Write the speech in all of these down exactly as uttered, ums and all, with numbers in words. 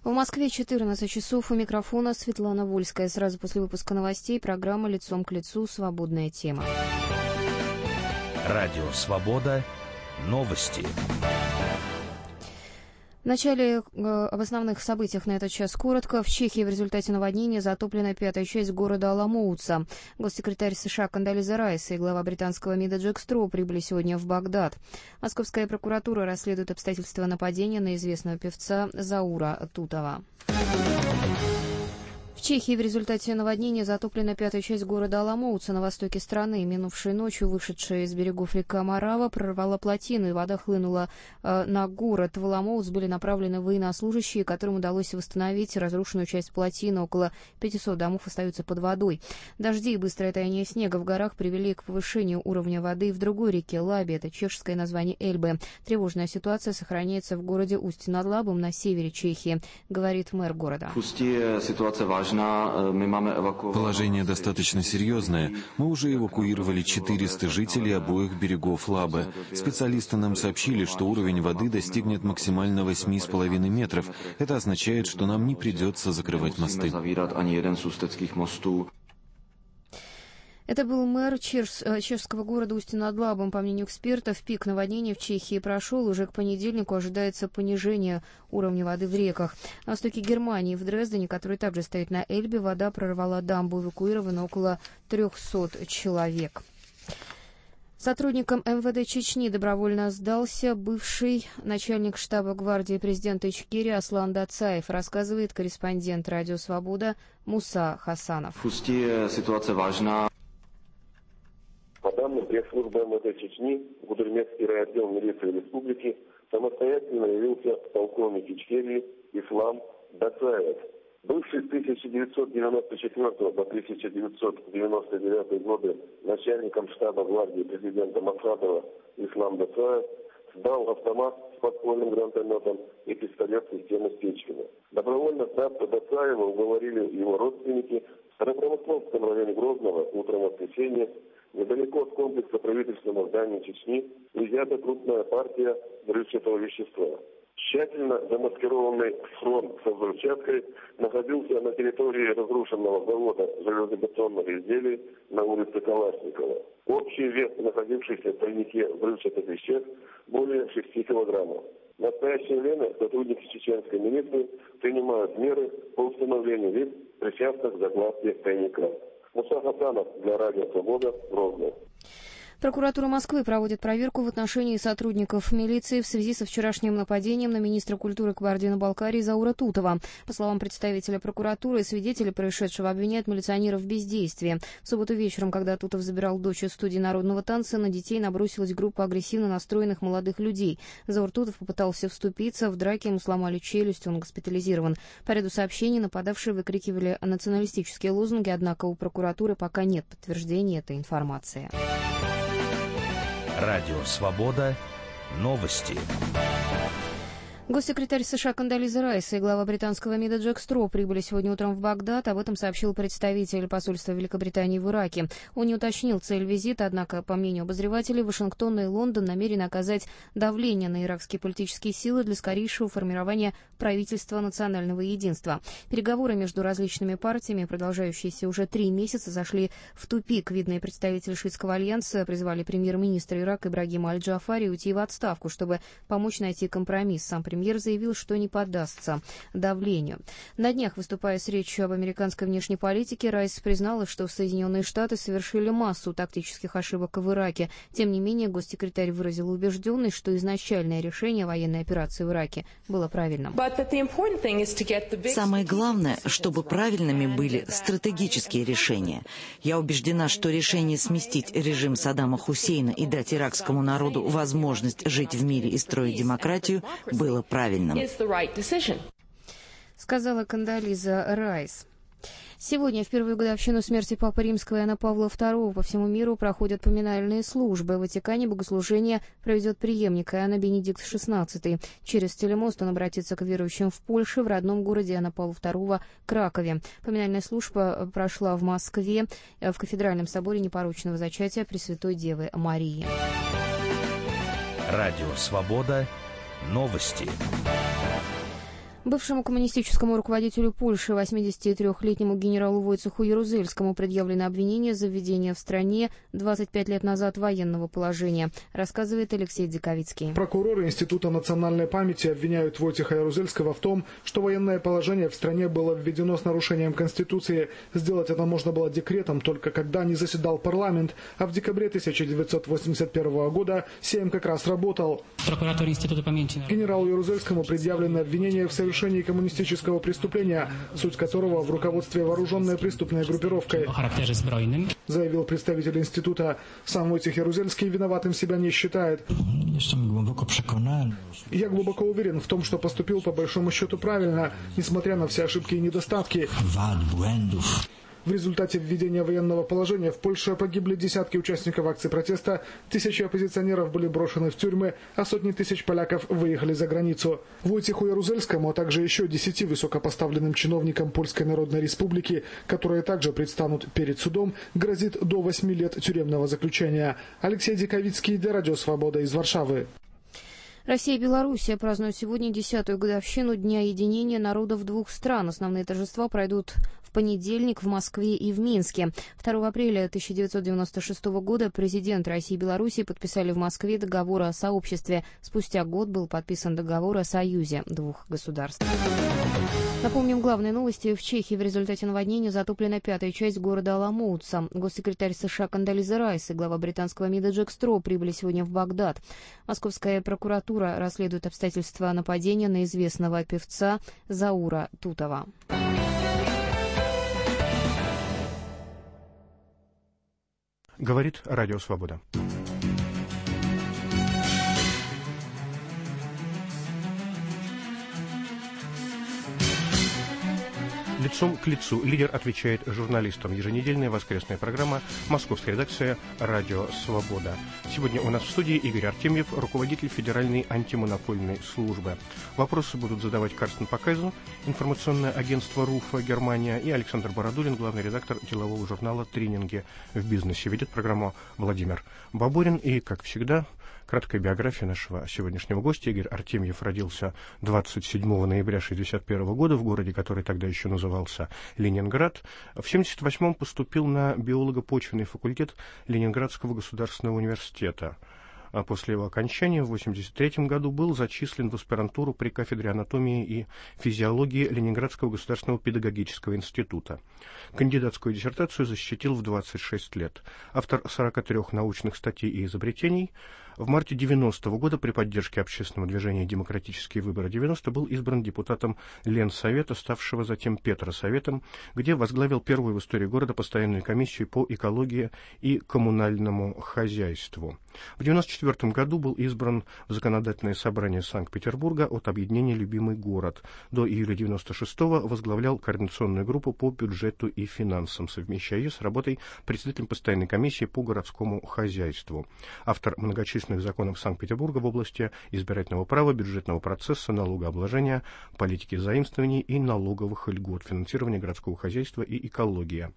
В Москве четырнадцать часов, у микрофона Светлана Вольская. Сразу после выпуска новостей программа «Лицом к лицу. Свободная тема». Радио «Свобода». Новости. Вначале э, об основных событиях на этот час коротко. В Чехии в результате наводнения затоплена пятая часть города Аламоутса. Госсекретарь США Кондолиза Райс и глава британского МИДа Джек Строу прибыли сегодня в Багдад. Московская прокуратура расследует обстоятельства нападения на известного певца Заура Тутова. В Чехии в результате наводнения затоплена пятая часть города Аламоутса на востоке страны. Минувшей ночью вышедшая из берегов река Морава прорвала плотину, и вода хлынула э, на город. В Аламоутс были направлены военнослужащие, которым удалось восстановить разрушенную часть плотины. Около пятисот домов остаются под водой. Дожди и быстрое таяние снега в горах привели к повышению уровня воды в другой реке Лабе. Это чешское название Эльбы. Тревожная ситуация сохраняется в городе Усть-над-Лабом на севере Чехии, говорит мэр города. Ситуация важна. Положение достаточно серьезное. Мы уже эвакуировали четыреста жителей обоих берегов Лабы. Специалисты нам сообщили, что уровень воды достигнет максимально восьми с половиной метров. Это означает, что нам не придется закрывать мосты. Это был мэр чеш... чешского города Усть-над-Лабом. По мнению экспертов, пик наводнений в Чехии прошел. Уже к понедельнику ожидается понижение уровня воды в реках. На востоке Германии, в Дрездене, который также стоит на Эльбе, вода прорвала дамбу. Эвакуировано около трехсот человек. Сотрудникам эм вэ дэ Чечни добровольно сдался бывший начальник штаба гвардии президента Ичкерии Аслан Дацаев, рассказывает корреспондент «Радио Свобода» Муса Хасанов. Ситуация важна. По данным пресс-службы эм вэ дэ Чечни, Гудермесский райотдел милиции республики самостоятельно явился полковник Ичкерии Ислам Дацаев. Бывший с тысяча девятьсот девяносто четвёртого по тысяча девятьсот девяносто девятый годы начальником штаба гвардии президента Масхадова Ислам Дацаев сдал автомат с подпольным гранатометом и пистолет системы Стечкина. Добровольно сдаться Дацаева уговорили его родственники в Старопромысловском районе Грозного утром воскресенья. Недалеко от комплекса правительственного здания Чечни изъята крупная партия взрывчатого вещества. Тщательно замаскированный фронт со взрывчаткой находился на территории разрушенного завода железобетонных изделий на улице Калашникова. Общий вес находившихся в тайнике взрывчатых веществ более шести килограммов. В настоящее время сотрудники чеченской милиции принимают меры по установлению лиц, причастных к закладке тайника. Муса Хасанов для Радио Свобода, Грозный. Прокуратура Москвы проводит проверку в отношении сотрудников милиции в связи со вчерашним нападением на министра культуры Кабардино-Балкарии Заура Тутова. По словам представителя прокуратуры, свидетели происшедшего обвиняют милиционеров в бездействии. В субботу вечером, когда Тутов забирал дочь из студии народного танца, на детей набросилась группа агрессивно настроенных молодых людей. Заур Тутов попытался вступиться, в драке ему сломали челюсть, он госпитализирован. По ряду сообщений нападавшие выкрикивали националистические лозунги, однако у прокуратуры пока нет подтверждения этой информации. Радио «Свобода». Новости. Госсекретарь США Кондолиза Райс и глава британского МИДа Джек Строу прибыли сегодня утром в Багдад. Об этом сообщил представитель посольства Великобритании в Ираке. Он не уточнил цель визита, однако, по мнению обозревателей, Вашингтон и Лондон намерены оказать давление на иракские политические силы для скорейшего формирования правительства национального единства. Переговоры между различными партиями, продолжающиеся уже три месяца, зашли в тупик. Видные представители шиитского альянса призвали премьер-министра Ирака Ибрагима Аль-Джафари уйти в отставку, чтобы помочь найти компромисс. Сам премьер заявил, что не поддастся давлению. На днях, выступая с речью об американской внешней политике, Райс признала, что Соединенные Штаты совершили массу тактических ошибок в Ираке. Тем не менее, госсекретарь выразил убежденность, что изначальное решение военной операции в Ираке было правильным. Самое главное, чтобы правильными были стратегические решения. Я убеждена, что решение сместить режим Саддама Хусейна и дать иракскому народу возможность жить в мире и строить демократию было правильным, сказала Кондолиза Райс. Сегодня, в первую годовщину смерти Папы Римского Иоанна Павла второго, по всему миру проходят поминальные службы. В Ватикане богослужение проведет преемник Иоанна Бенедикт шестнадцатый. Через телемост он обратится к верующим в Польше, в родном городе Иоанна Павла второго, Кракове. Поминальная служба прошла в Москве, в кафедральном соборе Непорочного зачатия Пресвятой Девы Марии. Радио «Свобода». Новости. Бывшему коммунистическому руководителю Польши, восьмидесятитрёхлетнему генералу Войцеху Ярузельскому, предъявлено обвинение за введение в стране двадцать пять лет назад военного положения, рассказывает Алексей Диковицкий. Прокуроры Института национальной памяти обвиняют Войцеха Ярузельского в том, что военное положение в стране было введено с нарушением Конституции. Сделать это можно было декретом только когда не заседал парламент, а в декабре тысяча девятьсот восемьдесят первого года Сейм как раз работал. Прокуратор Института памяти. Генералу Ярузельскому предъявлено обвинение в совершении коммунистического преступления, суть которого в руководстве вооруженной преступной группировкой, заявил представитель института. Сам Войцех Ярузельский виноватым себя не считает. Я глубоко уверен в том, что поступил по большому счету правильно, несмотря на все ошибки и недостатки. В результате введения военного положения в Польше погибли десятки участников акций протеста, тысячи оппозиционеров были брошены в тюрьмы, а сотни тысяч поляков выехали за границу. Войцеху Ярузельскому, а также еще десяти высокопоставленным чиновникам Польской Народной Республики, которые также предстанут перед судом, грозит до восьми лет тюремного заключения. Алексей Диковицкий для Радио Свобода из Варшавы. Россия и Белоруссия празднуют сегодня десятую годовщину Дня единения народов двух стран. Основные торжества пройдут в понедельник в Москве и в Минске. второго апреля тысяча девятьсот девяносто шестого года президент России и Белоруссии подписали в Москве договор о сообществе. Спустя год был подписан договор о союзе двух государств. Напомним, главные новости. В Чехии в результате наводнения затоплена пятая часть города Аламоутса. Госсекретарь США Кондолиза Райс и глава британского МИДа Джек Строу прибыли сегодня в Багдад. Московская прокуратура расследует обстоятельства нападения на известного певца Заура Тутова. Говорит Радио Свобода. Лицом к лицу лидер отвечает журналистам. Еженедельная воскресная программа, московская редакция «Радио Свобода». Сегодня у нас в студии Игорь Артемьев, руководитель Федеральной антимонопольной службы. Вопросы будут задавать Карстен Пакайзен, информационное агентство РУФа Германия, и Александр Бородулин, главный редактор делового журнала «Тренинги в бизнесе». Ведет программу Владимир Бабурин. И, как всегда, краткая биография нашего сегодняшнего гостя. Игорь Артемьев родился двадцать седьмого ноября шестьдесят первого года в городе, который тогда еще назывался Ленинград. В семьдесят восьмом поступил на биолого-почвенный факультет Ленинградского государственного университета. А после его окончания в восемьдесят третьем году был зачислен в аспирантуру при кафедре анатомии и физиологии Ленинградского государственного педагогического института. Кандидатскую диссертацию защитил в двадцать шесть лет. Автор сорока трёх научных статей и изобретений. В марте девяностого года при поддержке общественного движения «Демократические выборы девяносто» был избран депутатом Ленсовета, ставшего затем Петросоветом, где возглавил первую в истории города постоянную комиссию по экологии и коммунальному хозяйству. В девяносто четвёртом году был избран в Законодательное собрание Санкт-Петербурга от объединения «Любимый город». До июля девяносто шестого возглавлял координационную группу по бюджету и финансам, совмещая ее с работой председателем постоянной комиссии по городскому хозяйству. Автор многочисленных законов Санкт-Петербурга в области избирательного права, бюджетного процесса, налогообложения, политики заимствований и налоговых льгот, финансирования городского хозяйства и экология.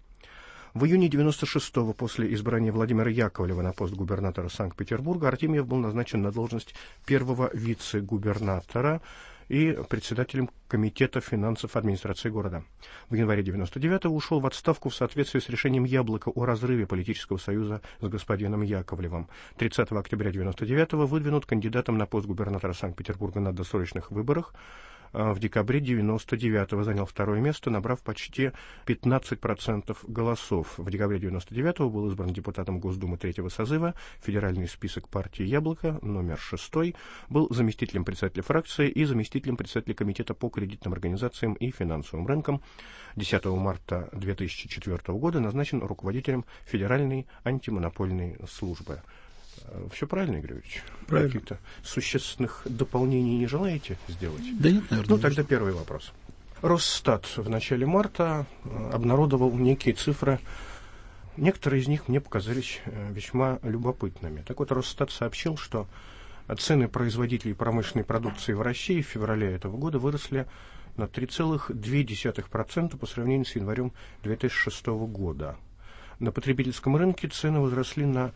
В июне девяносто шестого, после избрания Владимира Яковлева на пост губернатора Санкт-Петербурга, Артемьев был назначен на должность первого вице-губернатора и председателем комитета финансов администрации города. В январе девяносто девятого ушел в отставку в соответствии с решением Яблока о разрыве политического союза с господином Яковлевым. тридцатого октября девяносто девятого выдвинут кандидатом на пост губернатора Санкт-Петербурга на досрочных выборах. В декабре девяносто девятого занял второе место, набрав почти пятнадцать процентов голосов. В декабре девяносто девятого был избран депутатом Госдумы третьего созыва, федеральный список партии «Яблоко», номер шестой, был заместителем председателя фракции и заместителем председателя комитета по кредитным организациям и финансовым рынкам. десятого марта две тысячи четвёртого года назначен руководителем Федеральной антимонопольной службы. Все правильно, Игорь Юрьевич? Правильно. Каких-то существенных дополнений не желаете сделать? Да нет, наверное. Ну, тогда первый вопрос. Росстат в начале марта обнародовал некие цифры. Некоторые из них мне показались весьма любопытными. Так вот, Росстат сообщил, что цены производителей промышленной продукции в России в феврале этого года выросли на три целых две десятых процента по сравнению с январем две тысячи шестого года. На потребительском рынке цены возросли на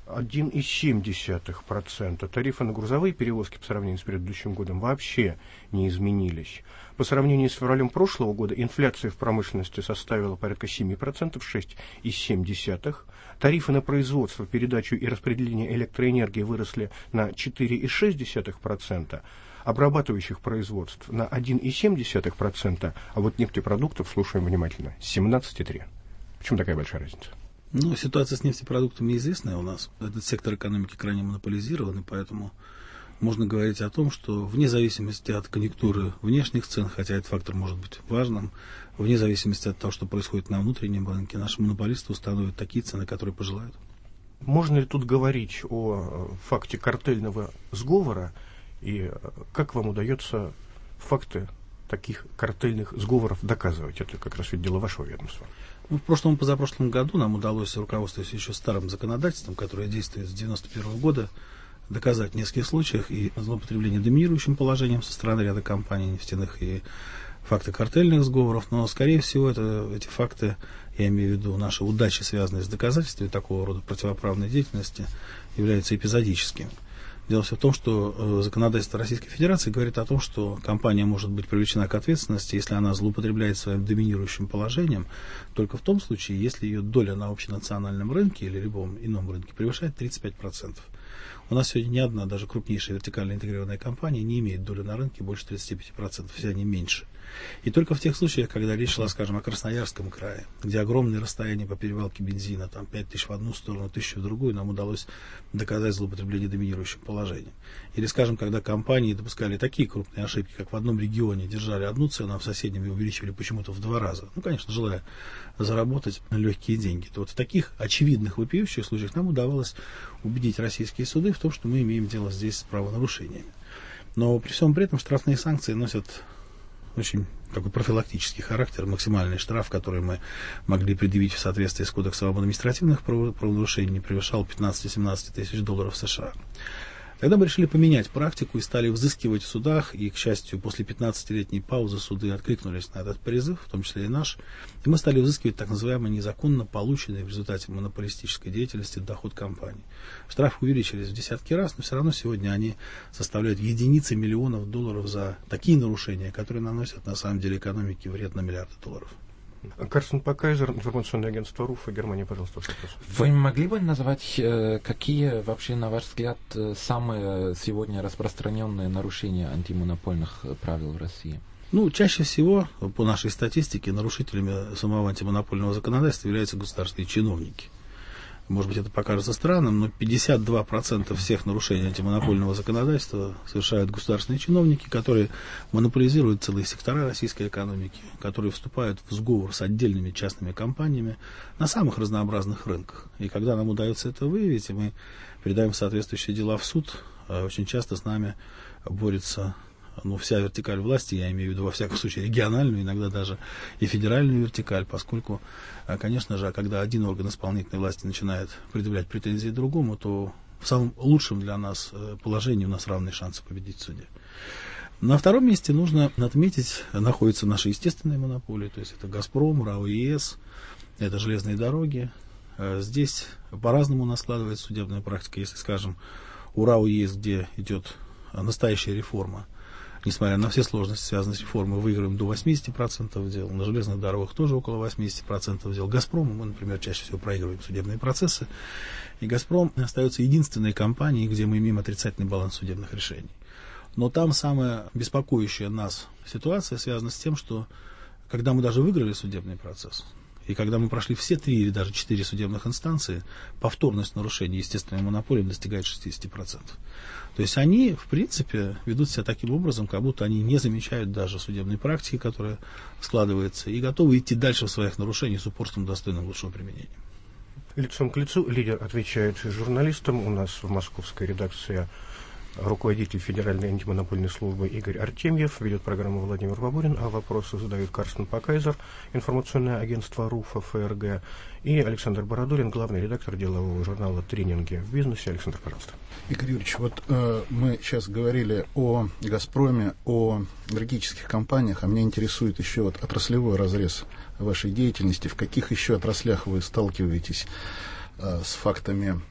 один целых семь десятых процента. Тарифы на грузовые перевозки по сравнению с предыдущим годом вообще не изменились. По сравнению с февралем прошлого года инфляция в промышленности составила порядка семь процентов, шесть целых семь десятых процента. Тарифы на производство, передачу и распределение электроэнергии выросли на четыре целых шесть десятых процента, обрабатывающих производств на один целых семь десятых процента, а вот нефтепродуктов, слушаем внимательно, семнадцать целых три десятых процента. Почему такая большая разница? Ну, ситуация с нефтепродуктами известная у нас. Этот сектор экономики крайне монополизирован, и поэтому можно говорить о том, что вне зависимости от конъюнктуры внешних цен, хотя этот фактор может быть важным, вне зависимости от того, что происходит на внутреннем рынке, наши монополисты установят такие цены, которые пожелают. Можно ли тут говорить о факте картельного сговора, и как вам удается факты таких картельных сговоров доказывать? Это как раз ведь дело вашего ведомства. Ну, в прошлом и позапрошлом году нам удалось, руководствуясь еще старым законодательством, которое действует с девяносто первого года, доказать в нескольких случаях и злоупотребление доминирующим положением со стороны ряда компаний нефтяных и факты картельных сговоров, но, скорее всего, это, эти факты, я имею в виду наши удачи, связанные с доказательствами такого рода противоправной деятельности, являются эпизодическими. Дело все в том, что законодательство Российской Федерации говорит о том, что компания может быть привлечена к ответственности, если она злоупотребляет своим доминирующим положением, только в том случае, если ее доля на общенациональном рынке или любом ином рынке превышает тридцать пять процентов. У нас сегодня ни одна, даже крупнейшая вертикально интегрированная компания не имеет доли на рынке больше тридцати пяти процентов, все они меньше. И только в тех случаях, когда речь шла, скажем, о Красноярском крае, где огромные расстояния по перевалке бензина, там пять тысяч в одну сторону, тысячу в другую, нам удалось доказать злоупотребление доминирующим положением. Или, скажем, когда компании допускали такие крупные ошибки, как в одном регионе держали одну цену, а в соседнем ее увеличивали почему-то в два раза. Ну, конечно, желая заработать легкие деньги. То вот в таких очевидных вопиющих случаях нам удавалось убедить российские суды в том, что мы имеем дело здесь с правонарушениями. Но при всем при этом штрафные санкции носят очень такой профилактический характер. Максимальный штраф, который мы могли предъявить в соответствии с Кодексом об административных правонарушениях, не превышал пятнадцати-семнадцати тысяч долларов США. Тогда мы решили поменять практику и стали взыскивать в судах, и, к счастью, после пятнадцатилетней паузы суды откликнулись на этот призыв, в том числе и наш, и мы стали взыскивать так называемый незаконно полученный в результате монополистической деятельности доход компании. Штрафы увеличились в десятки раз, но все равно сегодня они составляют единицы миллионов долларов за такие нарушения, которые наносят на самом деле экономике вред на миллиарды долларов. Карстен Пакайзер, информационное агентство РУФ, и Германия, пожалуйста, вопрос. Вы могли бы назвать, какие вообще, на ваш взгляд, самые сегодня распространенные нарушения антимонопольных правил в России? Ну, чаще всего, по нашей статистике, нарушителями самого антимонопольного законодательства являются государственные чиновники. Может быть, это покажется странным, но пятьдесят два процента всех нарушений антимонопольного законодательства совершают государственные чиновники, которые монополизируют целые сектора российской экономики, которые вступают в сговор с отдельными частными компаниями на самых разнообразных рынках. И когда нам удается это выявить, и мы передаем соответствующие дела в суд, очень часто с нами борется ну, вся вертикаль власти, я имею в виду во всяком случае региональную, иногда даже и федеральную вертикаль, поскольку, конечно же, когда один орган исполнительной власти начинает предъявлять претензии другому, то в самом лучшем для нас положении у нас равные шансы победить в суде. На втором месте нужно отметить, находятся наши естественные монополии, то есть это «Газпром», РАО ЕС, это железные дороги. Здесь по-разному у нас складывается судебная практика, если, скажем, у РАО ЕС, где идет настоящая реформа, несмотря на все сложности, связанные с реформой, выиграем до восьмидесяти процентов дел. На железных дорогах тоже около восьмидесяти процентов дел. «Газпрому» мы, например, чаще всего проигрываем судебные процессы. И «Газпром» остается единственной компанией, где мы имеем отрицательный баланс судебных решений. Но там самая беспокоящая нас ситуация связана с тем, что когда мы даже выиграли судебный процесс, и когда мы прошли все три или даже четыре судебных инстанции, повторность нарушений естественной монополии достигает шестидесяти процентов. То есть они, в принципе, ведут себя таким образом, как будто они не замечают даже судебной практики, которая складывается, и готовы идти дальше в своих нарушениях с упорством, достойным лучшего применения. Лицом к лицу лидер отвечает журналистам. У нас в московской редакции руководитель Федеральной антимонопольной службы Игорь Артемьев, ведет программу Владимир Бабурин, а вопросы задают Карстен Пакайзер, информационное агентство РУФ ФРГ, и Александр Бородулин, главный редактор делового журнала «Тренинги в бизнесе». Александр, пожалуйста. Игорь Юрьевич, вот э, мы сейчас говорили о «Газпроме», о энергетических компаниях, а меня интересует еще вот отраслевой разрез вашей деятельности. В каких еще отраслях вы сталкиваетесь с фактами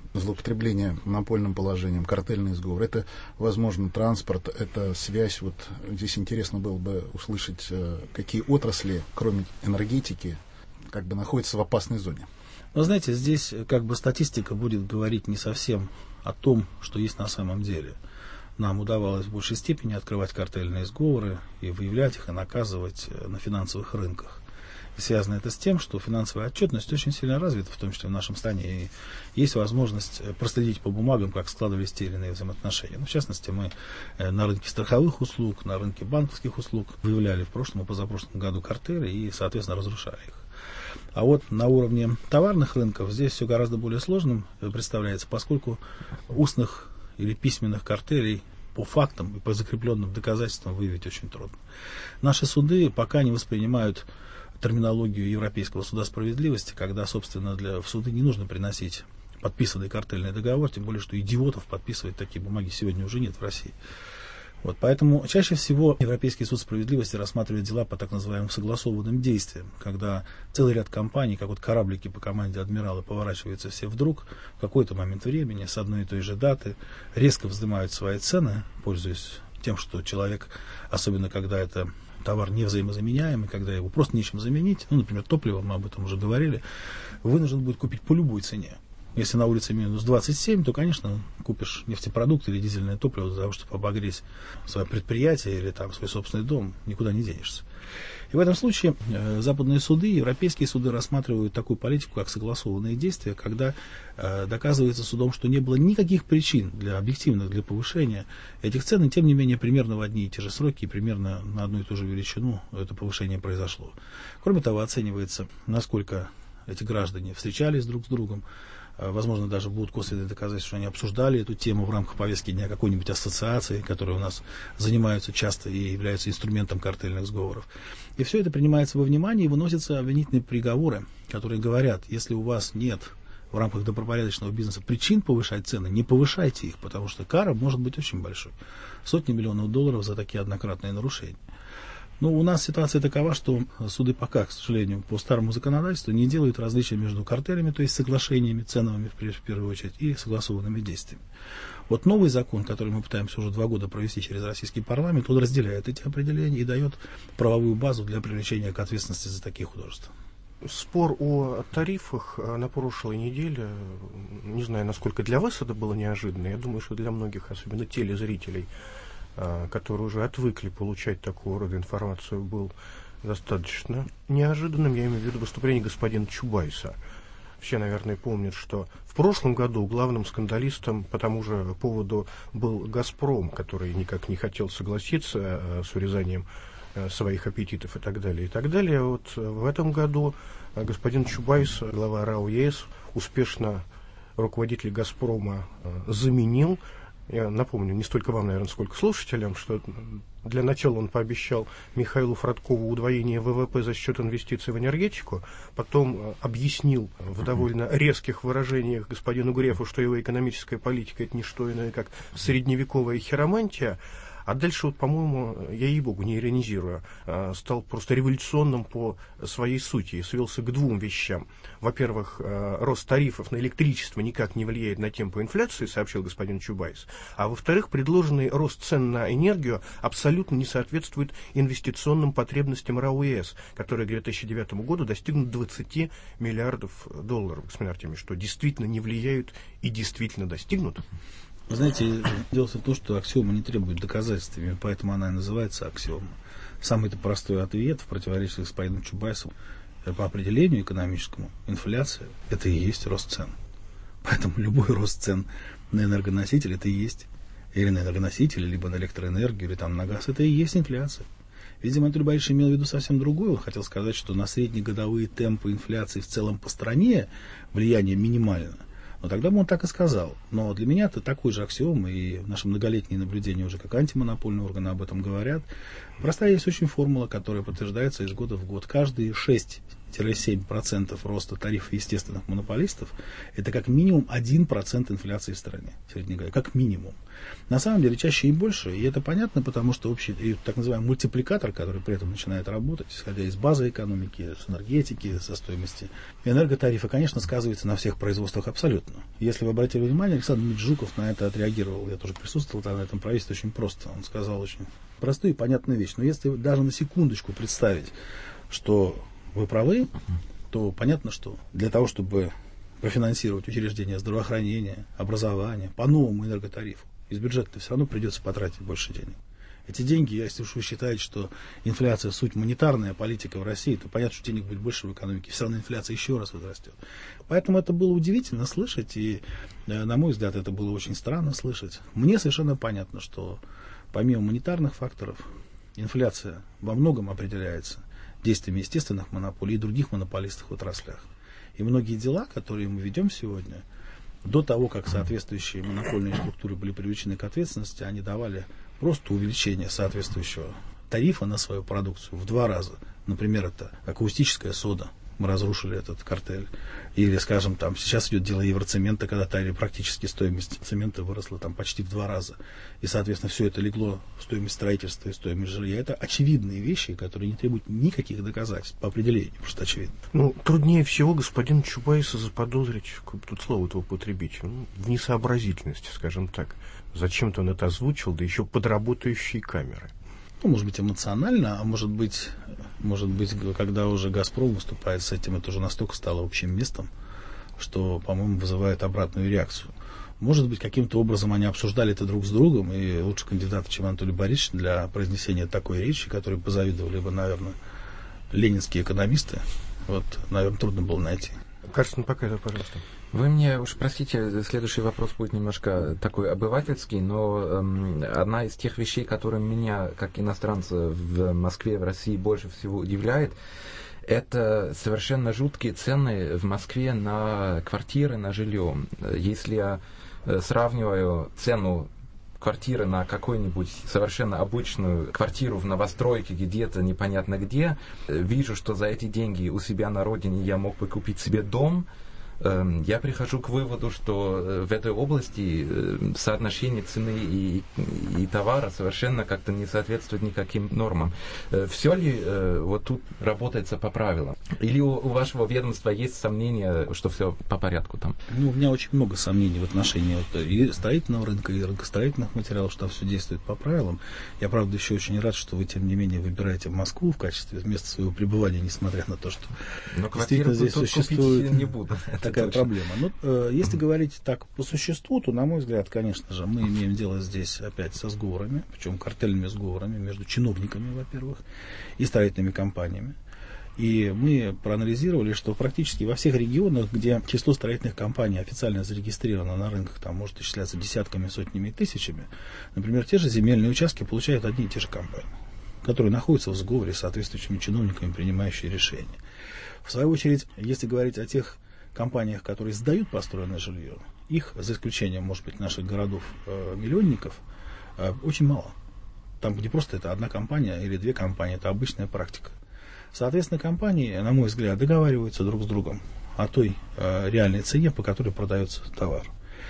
злоупотребление монопольным положением, картельный сговор. Это, возможно, транспорт, это связь. Вот здесь интересно было бы услышать, какие отрасли, кроме энергетики, как бы находятся в опасной зоне. Но знаете, здесь как бы статистика будет говорить не совсем о том, что есть на самом деле. Нам удавалось в большей степени открывать картельные сговоры и выявлять их, и наказывать на финансовых рынках. И связано это с тем, что финансовая отчетность очень сильно развита, в том числе в нашем стране. И есть возможность проследить по бумагам, как складывались те или иные взаимоотношения. Ну, в частности, мы на рынке страховых услуг, на рынке банковских услуг выявляли в прошлом и позапрошлом году картели и, соответственно, разрушали их. А вот на уровне товарных рынков здесь все гораздо более сложным представляется, поскольку устных или письменных картелей по фактам и по закрепленным доказательствам выявить очень трудно. Наши суды пока не воспринимают терминологию Европейского суда справедливости, когда, собственно, для, в суды не нужно приносить подписанный картельный договор, тем более, что идиотов подписывать такие бумаги сегодня уже нет в России. Вот, поэтому чаще всего Европейский суд справедливости рассматривает дела по так называемым согласованным действиям, когда целый ряд компаний, как вот кораблики по команде адмирала, поворачиваются все вдруг в какой-то момент времени с одной и той же даты, резко вздымают свои цены, пользуясь тем, что человек, особенно когда это товар невзаимозаменяемый, когда его просто нечем заменить, ну, например, топливо, мы об этом уже говорили, вынужден будет купить по любой цене. Если на улице минус двадцать семь, то, конечно, купишь нефтепродукт или дизельное топливо для того, чтобы обогреть свое предприятие или там свой собственный дом, никуда не денешься. И в этом случае э, западные суды, европейские суды рассматривают такую политику, как согласованные действия, когда э, доказывается судом, что не было никаких причин для объективных, для повышения этих цен, и тем не менее примерно в одни и те же сроки и примерно на одну и ту же величину это повышение произошло. Кроме того, оценивается, насколько эти граждане встречались друг с другом. Возможно, даже будут косвенные доказательства, что они обсуждали эту тему в рамках повестки дня какой-нибудь ассоциации, которые у нас занимаются часто и являются инструментом картельных сговоров. И все это принимается во внимание и выносятся обвинительные приговоры, которые говорят, если у вас нет в рамках добропорядочного бизнеса причин повышать цены, не повышайте их, потому что кара может быть очень большой. Сотни миллионов долларов за такие однократные нарушения. Но у нас ситуация такова, что суды пока, к сожалению, по старому законодательству не делают различия между картелями, то есть соглашениями ценовыми в первую очередь, и согласованными действиями. Вот новый закон, который мы пытаемся уже два года провести через российский парламент, он разделяет эти определения и дает правовую базу для привлечения к ответственности за такие художества. Спор о тарифах на прошлой неделе, не знаю, насколько для вас это было неожиданно, я думаю, что для многих, особенно телезрителей, которые уже отвыкли получать такого рода информацию, был достаточно неожиданным. Я имею в виду выступление господина Чубайса. Все, наверное, помнят, что в прошлом году главным скандалистом по тому же поводу был «Газпром», который никак не хотел согласиться с урезанием своих аппетитов и так далее, и так далее. Вот в этом году господин Чубайс, глава РАО ЕС, успешно руководителя «Газпрома» заменил. Я напомню, не столько вам, наверное, сколько слушателям, что для начала он пообещал Михаилу Фродкову удвоение ВВП за счет инвестиций в энергетику, потом объяснил в довольно резких выражениях господину Грефу, что его экономическая политика — это не что иное, как средневековая хиромантия. А дальше, вот, по-моему, я, ей-богу, не иронизирую, стал просто революционным по своей сути и свелся к двум вещам. Во-первых, рост тарифов на электричество никак не влияет на темпы инфляции, сообщил господин Чубайс. А во-вторых, предложенный рост цен на энергию абсолютно не соответствует инвестиционным потребностям РАО ЕС, которые к две тысячи девятому году достигнут двадцати миллиардов долларов. Господин Артемьевич, что действительно не влияют и действительно достигнут? Вы знаете, дело в том, что аксиома не требует доказательствами, поэтому она и называется аксиома. Самый-то простой ответ в противоречии с господином Чубайсом по определению экономическому: инфляция – это и есть рост цен. Поэтому любой рост цен на энергоносители – это и есть, или на энергоносители, либо на электроэнергию, или там на газ – это и есть инфляция. Видимо, Анатолий Борисович имел в виду совсем другое. Он хотел сказать, что на среднегодовые темпы инфляции в целом по стране влияние минимально. Но тогда бы он так и сказал. Но для меня это такой же аксиом, и наши многолетние наблюдения уже как антимонопольные органы об этом говорят. Простая есть очень формула, которая подтверждается из года в год. Каждые шесть семь процентов роста тарифов естественных монополистов, это как минимум один процент инфляции в стране, среднегодовой, как минимум. На самом деле чаще и больше, и это понятно, потому что общий и так называемый мультипликатор, который при этом начинает работать, исходя из базы экономики, с энергетики, со стоимости энерготарифа, конечно, сказывается на всех производствах абсолютно. Если вы обратили внимание, Александр Меджуков на это отреагировал, я тоже присутствовал там на этом правительстве очень просто, он сказал очень простую и понятную вещь, но если даже на секундочку представить, что вы правы, то понятно, что для того, чтобы профинансировать учреждения здравоохранения, образования по новому энерготарифу, из бюджета все равно придется потратить больше денег. Эти деньги, если уж вы считаете, что инфляция суть монетарная политика в России, то понятно, что денег будет больше в экономике, все равно инфляция еще раз возрастет. Поэтому это было удивительно слышать, и, на мой взгляд, это было очень странно слышать. Мне совершенно понятно, что помимо монетарных факторов, инфляция во многом определяется действиями естественных монополий и других монополистов в отраслях. И многие дела, которые мы ведем сегодня, до того, как соответствующие монопольные структуры были привлечены к ответственности, они давали просто увеличение соответствующего тарифа на свою продукцию в два раза. Например, это акустическая сода. Мы разрушили этот картель. Или, скажем, там сейчас идет дело Евроцемента, когда тайли практически стоимость цемента выросла там почти в два раза. И, соответственно, все это легло в стоимость строительства и стоимость жилья. Это очевидные вещи, которые не требуют никаких доказательств по определению. Просто очевидно. Ну, труднее всего господина Чубайса заподозрить, тут слово этого употребить, ну, в несообразительности, скажем так. Зачем-то он это озвучил, да еще под работающие камеры. Ну, может быть, эмоционально, а может быть, может быть, когда уже «Газпром» выступает с этим, это уже настолько стало общим местом, что, по-моему, вызывает обратную реакцию. Может быть, каким-то образом они обсуждали это друг с другом, и лучше кандидата, чем Анатолий Борисович, для произнесения такой речи, которой позавидовали бы, наверное, ленинские экономисты, вот, наверное, трудно было найти. Карстен, пока, пожалуйста. Вы мне уж простите, следующий вопрос будет немножко такой обывательский, но эм, одна из тех вещей, которые меня, как иностранца в Москве, в России, больше всего удивляет, это совершенно жуткие цены в Москве на квартиры, на жилье. Если я сравниваю цену квартиры на какую-нибудь совершенно обычную квартиру в новостройке где-то непонятно где, вижу, что за эти деньги у себя на родине я мог бы купить себе дом, я прихожу к выводу, что в этой области соотношение цены и, и товара совершенно как-то не соответствует никаким нормам. Все ли вот тут работается по правилам? Или у, у вашего ведомства есть сомнения, что все по порядку там? Ну, у меня очень много сомнений в отношении вот, и строительного рынка, и рынка строительных материалов, что там все действует по правилам. Я, правда, еще очень рад, что вы, тем не менее, выбираете Москву в качестве места своего пребывания, несмотря на то, что но действительно здесь существует не буду. Такая точно проблема. Но э, если говорить так по существу, то, на мой взгляд, конечно же, мы имеем дело здесь опять со сговорами, причем картельными сговорами между чиновниками, во-первых, и строительными компаниями. И мы проанализировали, что практически во всех регионах, где число строительных компаний официально зарегистрировано на рынках, там может исчисляться десятками, сотнями и тысячами, например, те же земельные участки получают одни и те же компании, которые находятся в сговоре с соответствующими чиновниками, принимающими решения. В свою очередь, если говорить о тех компаниях, которые сдают построенное жилье, их, за исключением, может быть, наших городов-миллионников, э, э, очень мало. Там, где просто это одна компания или две компании, это обычная практика. Соответственно, компании, на мой взгляд, договариваются друг с другом о той э, реальной цене, по которой продается товар.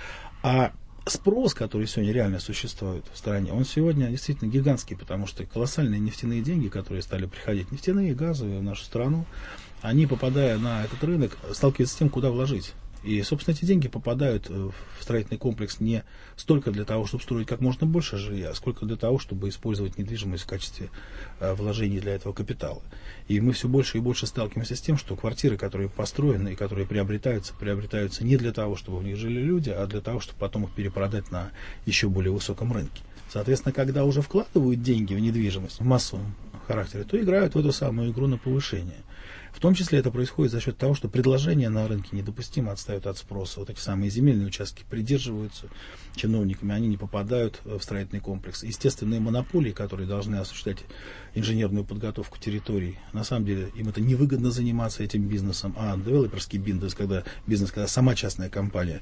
А спрос, который сегодня реально существует в стране, он сегодня действительно гигантский, потому что колоссальные нефтяные деньги, которые стали приходить, нефтяные, газовые в нашу страну, они, попадая на этот рынок, сталкиваются с тем, куда вложить. И, собственно, эти деньги попадают в строительный комплекс не столько для того, чтобы строить как можно больше жилья, сколько для того, чтобы использовать недвижимость в качестве вложений для этого капитала. И мы все больше и больше сталкиваемся с тем, что квартиры, которые построены и которые приобретаются, приобретаются не для того, чтобы в них жили люди, а для того, чтобы потом их перепродать на еще более высоком рынке. Соответственно, когда уже вкладывают деньги в недвижимость в массовом характере, то играют в эту самую игру на повышение. В том числе это происходит за счет того, что предложения на рынке недопустимо отстают от спроса. Вот эти самые земельные участки придерживаются чиновниками, они не попадают в строительный комплекс. Естественные монополии, которые должны осуществлять инженерную подготовку территорий, на самом деле им это невыгодно заниматься этим бизнесом, а девелоперский бизнес, когда бизнес, когда сама частная компания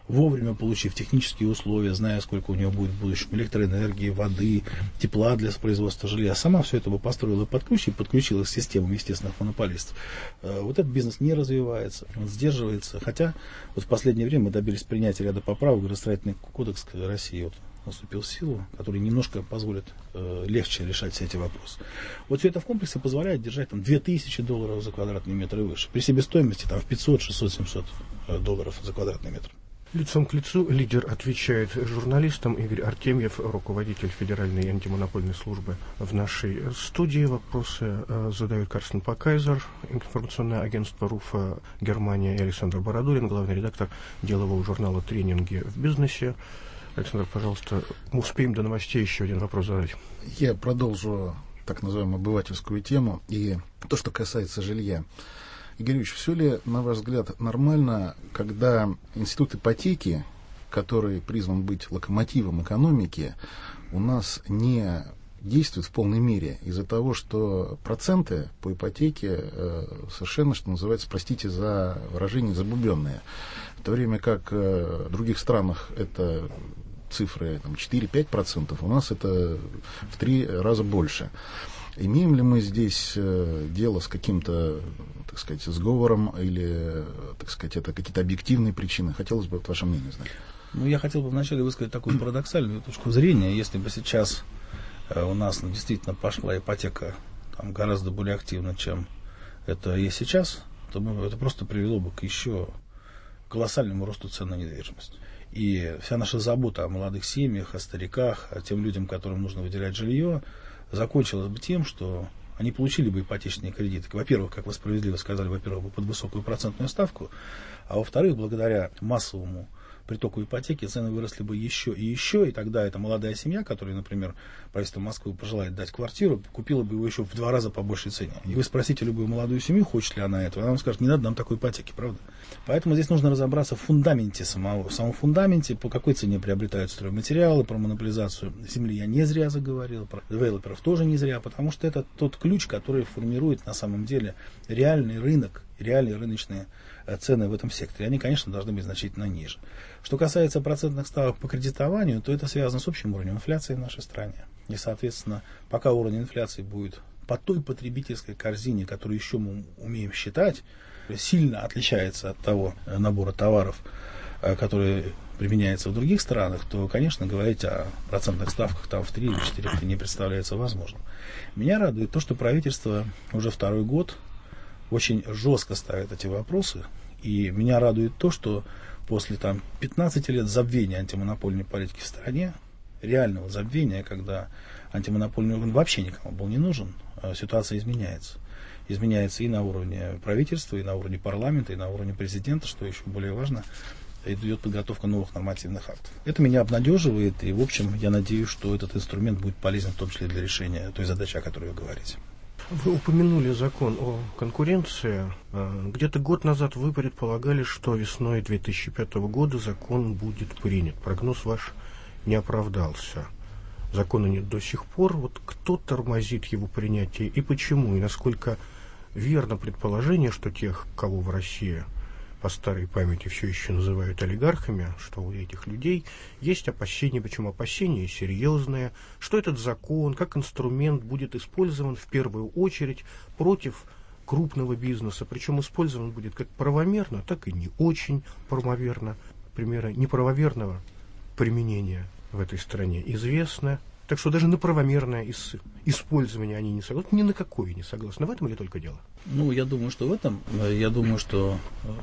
вовремя получив технические условия, зная, сколько у него будет в будущем электроэнергии, воды, тепла для производства жилья, сама все это бы построила под ключ и подключила к системам естественных монополистов. Вот этот бизнес не развивается, он сдерживается. Хотя вот в последнее время мы добились принятия ряда поправок, градостроительный кодекс России вот наступил в силу, который немножко позволит э, легче решать все эти вопросы. Вот все это в комплексе позволяет держать там две тысячи долларов за квадратный метр и выше. При себестоимости там в пятьсот, шестьсот, семьсот долларов за квадратный метр. Лицом к лицу лидер отвечает журналистам. Игорь Артемьев, руководитель Федеральной антимонопольной службы, в нашей студии. Вопросы э, задают Карстен Пакайзер, информационное агентство РУФа Германия, и Александр Бородулин, главный редактор делового журнала «Тренинги в бизнесе». Александр, пожалуйста, мы успеем до новостей еще один вопрос задать. Я продолжу так называемую обывательскую тему и то, что касается жилья. Игорь Ильич, все ли, на ваш взгляд, нормально, когда институт ипотеки, который призван быть локомотивом экономики, у нас не действует в полной мере из-за того, что проценты по ипотеке э, совершенно, что называется, простите за выражение, забубенные. В то время как э, в других странах это цифры там, четыре-пять процентов, у нас это в три раза больше. Имеем ли мы здесь э, дело с каким-то, так сказать, сговором или, так сказать, это какие-то объективные причины? Хотелось бы вот ваше мнение знать. Ну, я хотел бы вначале высказать такую парадоксальную точку зрения. Если бы сейчас э, у нас ну, действительно пошла ипотека там, гораздо более активно, чем это есть сейчас, то мы, это просто привело бы к еще колоссальному росту цен на недвижимость. И вся наша забота о молодых семьях, о стариках, о тем людям, которым нужно выделять жилье, закончилась бы тем, что они получили бы ипотечные кредиты. Во-первых, как вы справедливо сказали, во-первых, под высокую процентную ставку, а во-вторых, благодаря массовому притоку ипотеки цены выросли бы еще и еще, и тогда эта молодая семья, которая, например, правительство Москвы пожелает дать квартиру, купила бы его еще в два раза по большей цене. И вы спросите любую молодую семью, хочет ли она этого, она вам скажет, не надо нам такой ипотеки, правда? Поэтому здесь нужно разобраться в фундаменте самого, в самом фундаменте, по какой цене приобретают стройматериалы, про монополизацию земли я не зря заговорил, про девелоперов тоже не зря, потому что это тот ключ, который формирует на самом деле реальный рынок, реальные рыночные цены в этом секторе. Они, конечно, должны быть значительно ниже. Что касается процентных ставок по кредитованию, то это связано с общим уровнем инфляции в нашей стране. И, соответственно, пока уровень инфляции будет по той потребительской корзине, которую еще мы умеем считать, сильно отличается от того набора товаров, который применяется в других странах, то, конечно, говорить о процентных ставках там в три или четыре не представляется возможным. Меня радует то, что правительство уже второй год очень жестко ставит эти вопросы. И меня радует то, что после там, пятнадцати лет забвения антимонопольной политики в стране, реального забвения, когда антимонопольный орган вообще никому был не нужен, ситуация изменяется. Изменяется и на уровне правительства, и на уровне парламента, и на уровне президента, что еще более важно, идет подготовка новых нормативных актов. Это меня обнадеживает, и, в общем, я надеюсь, что этот инструмент будет полезен в том числе для решения той задачи, о которой вы говорите. Вы упомянули закон о конкуренции. Где-то год назад вы предполагали, что весной две тысячи пятого года закон будет принят. Прогноз ваш не оправдался. Закона нет до сих пор. Вот кто тормозит его принятие и почему? И насколько верно предположение, что тех, кого в России по старой памяти все еще называют олигархами, что у этих людей есть опасения, причем опасения серьезные, что этот закон как инструмент будет использован в первую очередь против крупного бизнеса, причем использован будет как правомерно, так и не очень правомерно. Примеры неправомерного применения в этой стране известны. Так что даже на правомерное использование они не согласны, ни на какое не согласны. В этом ли только дело? Ну, я думаю, что в этом, я думаю, что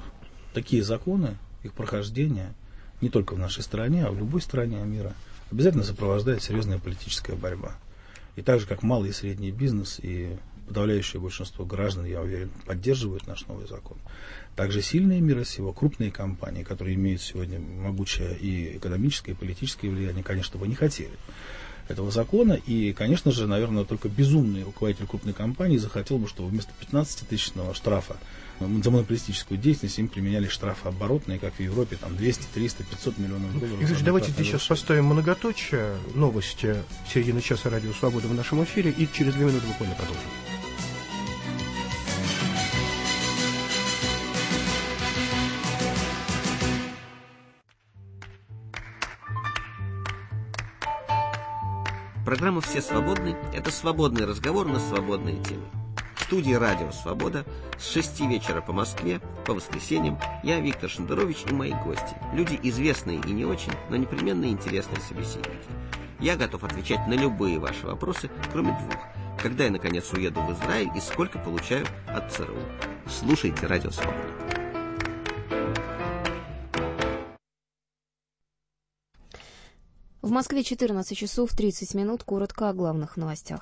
такие законы, их прохождение, не только в нашей стране, а в любой стране мира, обязательно сопровождает серьезная политическая борьба. И так же, как малый и средний бизнес и подавляющее большинство граждан, я уверен, поддерживают наш новый закон. Также сильные мира сего, крупные компании, которые имеют сегодня могучее и экономическое, и политическое влияние, конечно, бы не хотели этого закона. И, конечно же, наверное, только безумный руководитель крупной компании захотел бы, чтобы вместо пятнадцатитысячного штрафа за монополистическую деятельность им применяли штрафы оборотные, как в Европе, там двести, триста, пятьсот миллионов долларов. Игорь, давайте здесь сейчас поставим многоточие. Новости середины часа Радио Свобода в нашем эфире, и через две минуты буквально продолжим. Программа «Все свободны» — это свободный разговор на свободные темы. В студии «Радио Свобода» с шести вечера по Москве, по воскресеньям, я, Виктор Шендерович, и мои гости. Люди известные и не очень, но непременно интересные собеседники. Я готов отвечать на любые ваши вопросы, кроме двух. Когда я, наконец, уеду в Израиль и сколько получаю от ЦРУ. Слушайте «Радио Свобода». В Москве четырнадцать часов тридцать минут. Коротко о главных новостях.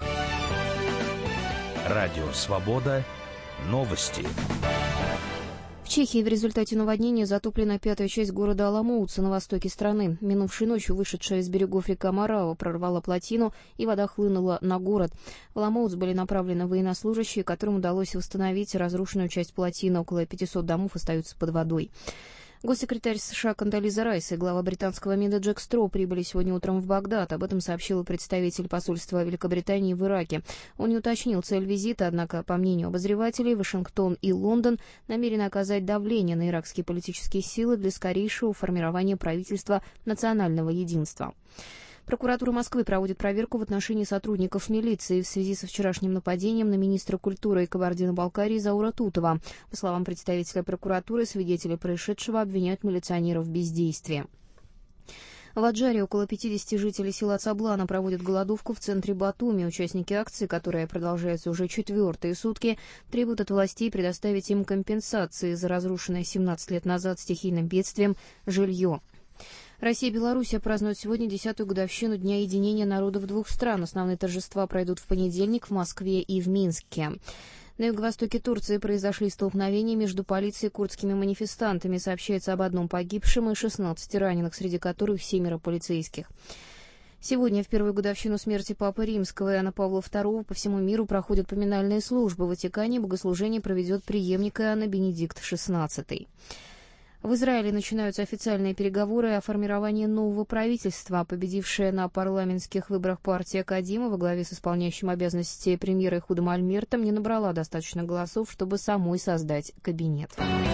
Радио «Свобода». Новости. В Чехии в результате наводнения затоплена пятая часть города Аламоутса на востоке страны. Минувшей ночью вышедшая из берегов река Марава прорвала плотину, и вода хлынула на город. В Аламоутс были направлены военнослужащие, которым удалось восстановить разрушенную часть плотины. Около пятисот домов остаются под водой. Госсекретарь США Кондолиза Райс и глава британского МИДа Джек Строу прибыли сегодня утром в Багдад. Об этом сообщил представитель посольства Великобритании в Ираке. Он не уточнил цель визита, однако, по мнению обозревателей, Вашингтон и Лондон намерены оказать давление на иракские политические силы для скорейшего формирования правительства национального единства. Прокуратура Москвы проводит проверку в отношении сотрудников милиции в связи со вчерашним нападением на министра культуры и Кабардино-Балкарии Заура Тутова. По словам представителя прокуратуры, свидетели происшедшего обвиняют милиционеров в бездействии. В Аджаре около пятидесяти жителей села Цаблана проводят голодовку в центре Батуми. Участники акции, которая продолжается уже четвертые сутки, требуют от властей предоставить им компенсации за разрушенное семнадцать лет назад стихийным бедствием жилье. Россия и Белоруссия празднуют сегодня десятую годовщину Дня единения народов двух стран. Основные торжества пройдут в понедельник в Москве и в Минске. На юго-востоке Турции произошли столкновения между полицией и курдскими манифестантами. Сообщается об одном погибшем и шестнадцати раненых, среди которых семеро полицейских. Сегодня, в первую годовщину смерти Папы Римского Иоанна Павла второго, по всему миру проходят поминальные службы. В Ватикане богослужение проведет преемник Иоанна Бенедикт шестнадцатый. В Израиле начинаются официальные переговоры о формировании нового правительства. Победившая на парламентских выборах партия Кадима во главе с исполняющим обязанности премьера Ихудом Альмертом не набрала достаточно голосов, чтобы самой создать кабинет.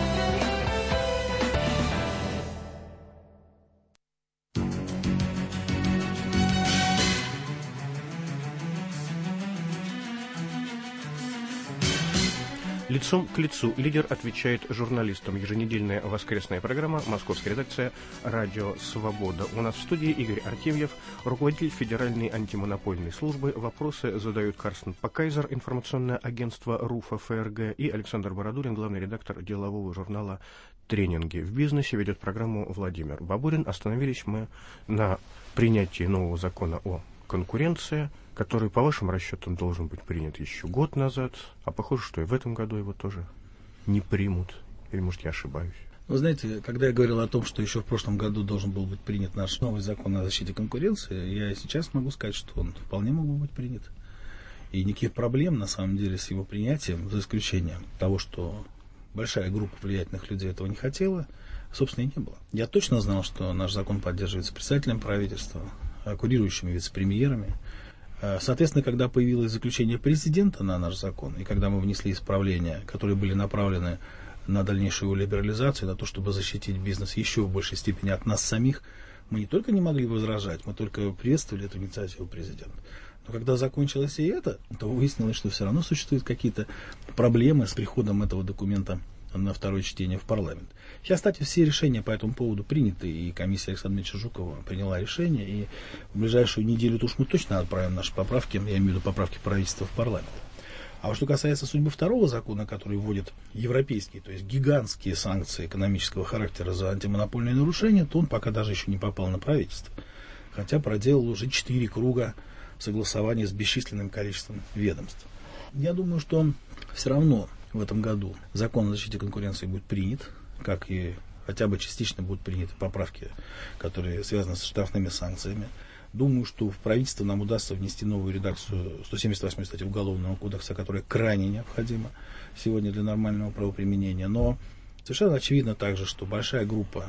Лицом к лицу лидер отвечает журналистам. Еженедельная воскресная программа, московская редакция «Радио Свобода». У нас в студии Игорь Артемьев, руководитель Федеральной антимонопольной службы. Вопросы задают Карстен Пакайзер, информационное агентство РУФа ФРГ, и Александр Бородулин, главный редактор делового журнала «Тренинги в бизнесе». Ведет программу Владимир Бабурин. Остановились мы на принятии нового закона о конкуренции, который, по вашим расчетам, должен быть принят еще год назад, а похоже, что и в этом году его тоже не примут. Или, может, я ошибаюсь? Вы знаете, когда я говорил о том, что еще в прошлом году должен был быть принят наш новый закон о защите конкуренции, я сейчас могу сказать, что он вполне мог бы быть принят. И никаких проблем, на самом деле, с его принятием, за исключением того, что большая группа влиятельных людей этого не хотела, собственно, и не было. Я точно знал, что наш закон поддерживается председателем правительства, курирующими вице-премьерами. Соответственно, когда появилось заключение президента на наш закон, и когда мы внесли исправления, которые были направлены на дальнейшую либерализацию, на то, чтобы защитить бизнес еще в большей степени от нас самих, мы не только не могли возражать, мы только приветствовали эту инициативу президента. Но когда закончилось и это, то выяснилось, что все равно существуют какие-то проблемы с приходом этого документа на второе чтение в парламент. Сейчас, кстати, все решения по этому поводу приняты, и комиссия Александра Дмитриевича Жукова приняла решение, и в ближайшую неделю уж мы точно отправим наши поправки, я имею в виду поправки правительства в парламент. А вот что касается судьбы второго закона, который вводит европейские, то есть гигантские санкции экономического характера за антимонопольные нарушения, то он пока даже еще не попал на правительство. Хотя проделал уже четыре круга согласования с бесчисленным количеством ведомств. Я думаю, что все равно в этом году закон о защите конкуренции будет принят, как и хотя бы частично будут приняты поправки, которые связаны с штрафными санкциями. Думаю, что в правительство нам удастся внести новую редакцию сто семьдесят восьмой статьи Уголовного кодекса, которая крайне необходима сегодня для нормального правоприменения. Но совершенно очевидно также, что большая группа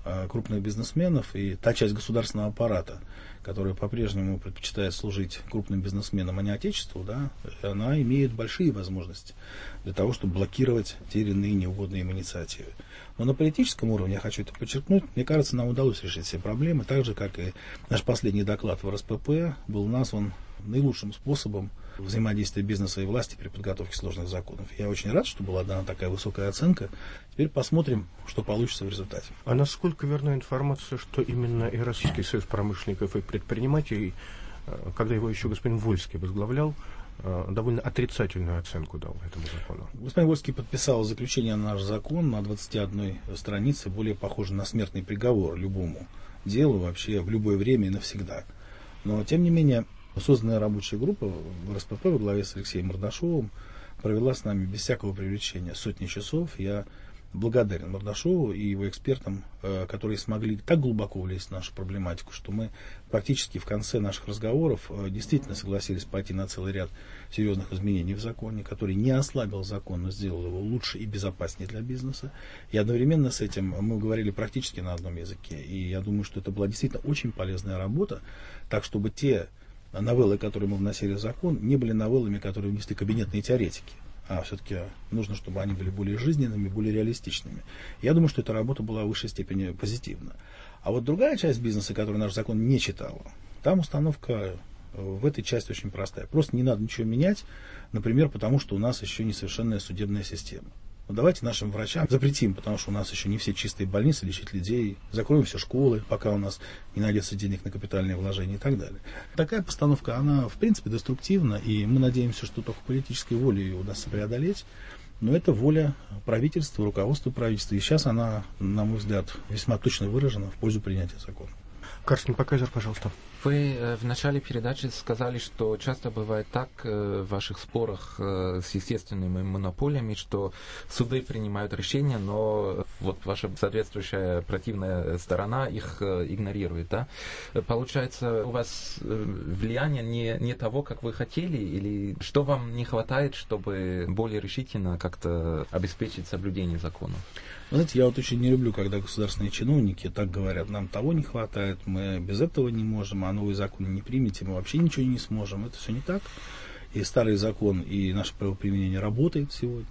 крупных бизнесменов и та часть государственного аппарата, которая по-прежнему предпочитает служить крупным бизнесменам, а не отечеству, да, она имеет большие возможности для того, чтобы блокировать те или иные неугодные им инициативы. Но на политическом уровне, я хочу это подчеркнуть, мне кажется, нам удалось решить все проблемы, так же, как и наш последний доклад в эр эс пэ пэ был назван наилучшим способом взаимодействия бизнеса и власти при подготовке сложных законов. Я очень рад, что была дана такая высокая оценка. Теперь посмотрим, что получится в результате. А насколько верна информация, что именно Российский союз промышленников и предпринимателей, когда его еще господин Вольский возглавлял, довольно отрицательную оценку дал этому закону? Господин Вольский подписал заключение на наш закон на двадцати одной странице, более похоже на смертный приговор любому делу вообще в любое время и навсегда. Но, тем не менее, созданная рабочая группа в эр эс пэ пэ во главе с Алексеем Мордашовым провела с нами без всякого привлечения сотни часов. Я благодарен Мордашову и его экспертам, которые смогли так глубоко влезть в нашу проблематику, что мы практически в конце наших разговоров действительно согласились пойти на целый ряд серьезных изменений в законе, который не ослабил закон, но сделал его лучше и безопаснее для бизнеса. И одновременно с этим мы говорили практически на одном языке. И я думаю, что это была действительно очень полезная работа, так чтобы те новеллы, которые мы вносили в закон, не были новеллами, которые внесли кабинетные теоретики. А все-таки нужно, чтобы они были более жизненными, более реалистичными. Я думаю, что эта работа была в высшей степени позитивна. А вот другая часть бизнеса, которую наш закон не читала, там установка в этой части очень простая. Просто не надо ничего менять, например, потому что у нас еще несовершенная судебная система. Ну, давайте нашим врачам запретим, потому что у нас еще не все чистые больницы лечить людей, закроем все школы, пока у нас не найдется денег на капитальные вложения и так далее. Такая постановка, она в принципе деструктивна, и мы надеемся, что только политической волей ее удастся преодолеть. Но это воля правительства, руководства правительства, и сейчас она, на мой взгляд, весьма точно выражена в пользу принятия закона. Карстен Пакайзер, пожалуйста. Вы в начале передачи сказали, что часто бывает так в ваших спорах с естественными монополиями, что суды принимают решения, но вот ваша соответствующая противная сторона их игнорирует. Да? Получается, у вас влияние не, не того, как вы хотели, или что вам не хватает, чтобы более решительно как-то обеспечить соблюдение закона? Знаете, я вот очень не люблю, когда государственные чиновники так говорят: нам того не хватает, мы без этого не можем, а новый закон не примете, мы вообще ничего не сможем. Это все не так. И старый закон, и наше правоприменение работает сегодня.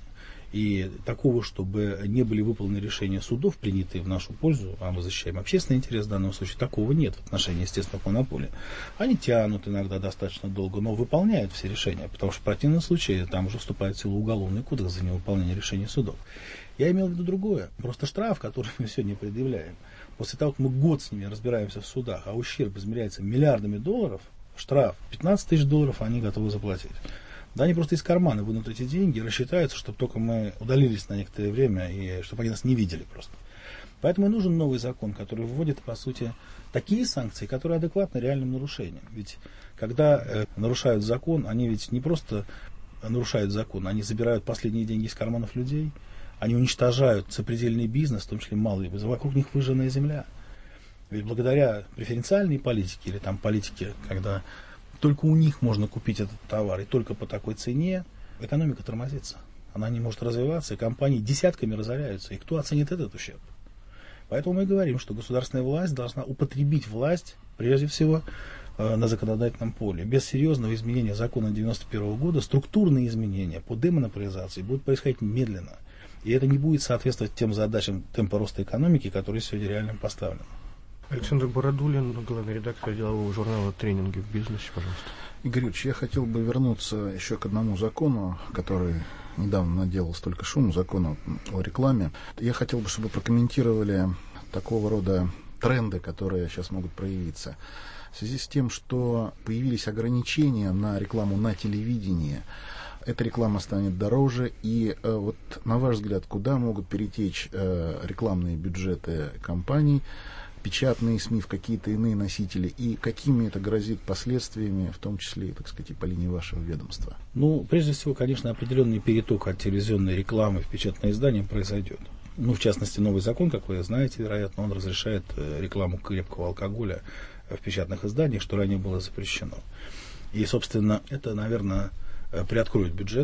И такого, чтобы не были выполнены решения судов, принятые в нашу пользу, а мы защищаем общественный интерес в данном случае, такого нет в отношении естественных монополий. Они тянут иногда достаточно долго, но выполняют все решения, потому что в противном случае там уже вступает в силу уголовный кодекс за невыполнение решений судов. Я имел в виду другое. Просто штраф, который мы сегодня предъявляем, после того, как мы год с ними разбираемся в судах, а ущерб измеряется миллиардами долларов, штраф пятнадцать тысяч долларов они готовы заплатить. Да, они просто из кармана вынут эти деньги и рассчитаются, чтобы только мы удалились на некоторое время, и чтобы они нас не видели просто. Поэтому и нужен новый закон, который вводит, по сути, такие санкции, которые адекватны реальным нарушениям. Ведь когда э, нарушают закон, они ведь не просто нарушают закон, они забирают последние деньги из карманов людей, они уничтожают сопредельный бизнес, в том числе малый, вокруг них выжженная земля. Ведь благодаря преференциальной политике или там политике, когда только у них можно купить этот товар и только по такой цене, экономика тормозится. Она не может развиваться, и компании десятками разоряются. И кто оценит этот ущерб? Поэтому мы говорим, что государственная власть должна употребить власть, прежде всего, э, на законодательном поле. Без серьезного изменения закона девяносто первого года структурные изменения по демонополизации будут происходить медленно. И это не будет соответствовать тем задачам темпа роста экономики, которые сегодня реально поставлены. Александр Бородулин, главный редактор делового журнала «Тренинги в бизнесе», пожалуйста. Игорь Ильич, я хотел бы вернуться еще к одному закону, который недавно наделал столько шума, закону о рекламе. Я хотел бы, чтобы прокомментировали такого рода тренды, которые сейчас могут проявиться. В связи с тем, что появились ограничения на рекламу на телевидении, эта реклама станет дороже, и э, вот на ваш взгляд, куда могут перетечь э, рекламные бюджеты компаний, печатные СМИ, в какие-то иные носители, и какими это грозит последствиями, в том числе, так сказать, и по линии вашего ведомства? Ну, прежде всего, конечно, определенный переток от телевизионной рекламы в печатное издание произойдет. Ну, в частности, новый закон, как вы знаете, вероятно, он разрешает рекламу крепкого алкоголя в печатных изданиях, что ранее было запрещено. И, собственно, это, наверное, приоткроет бюджеты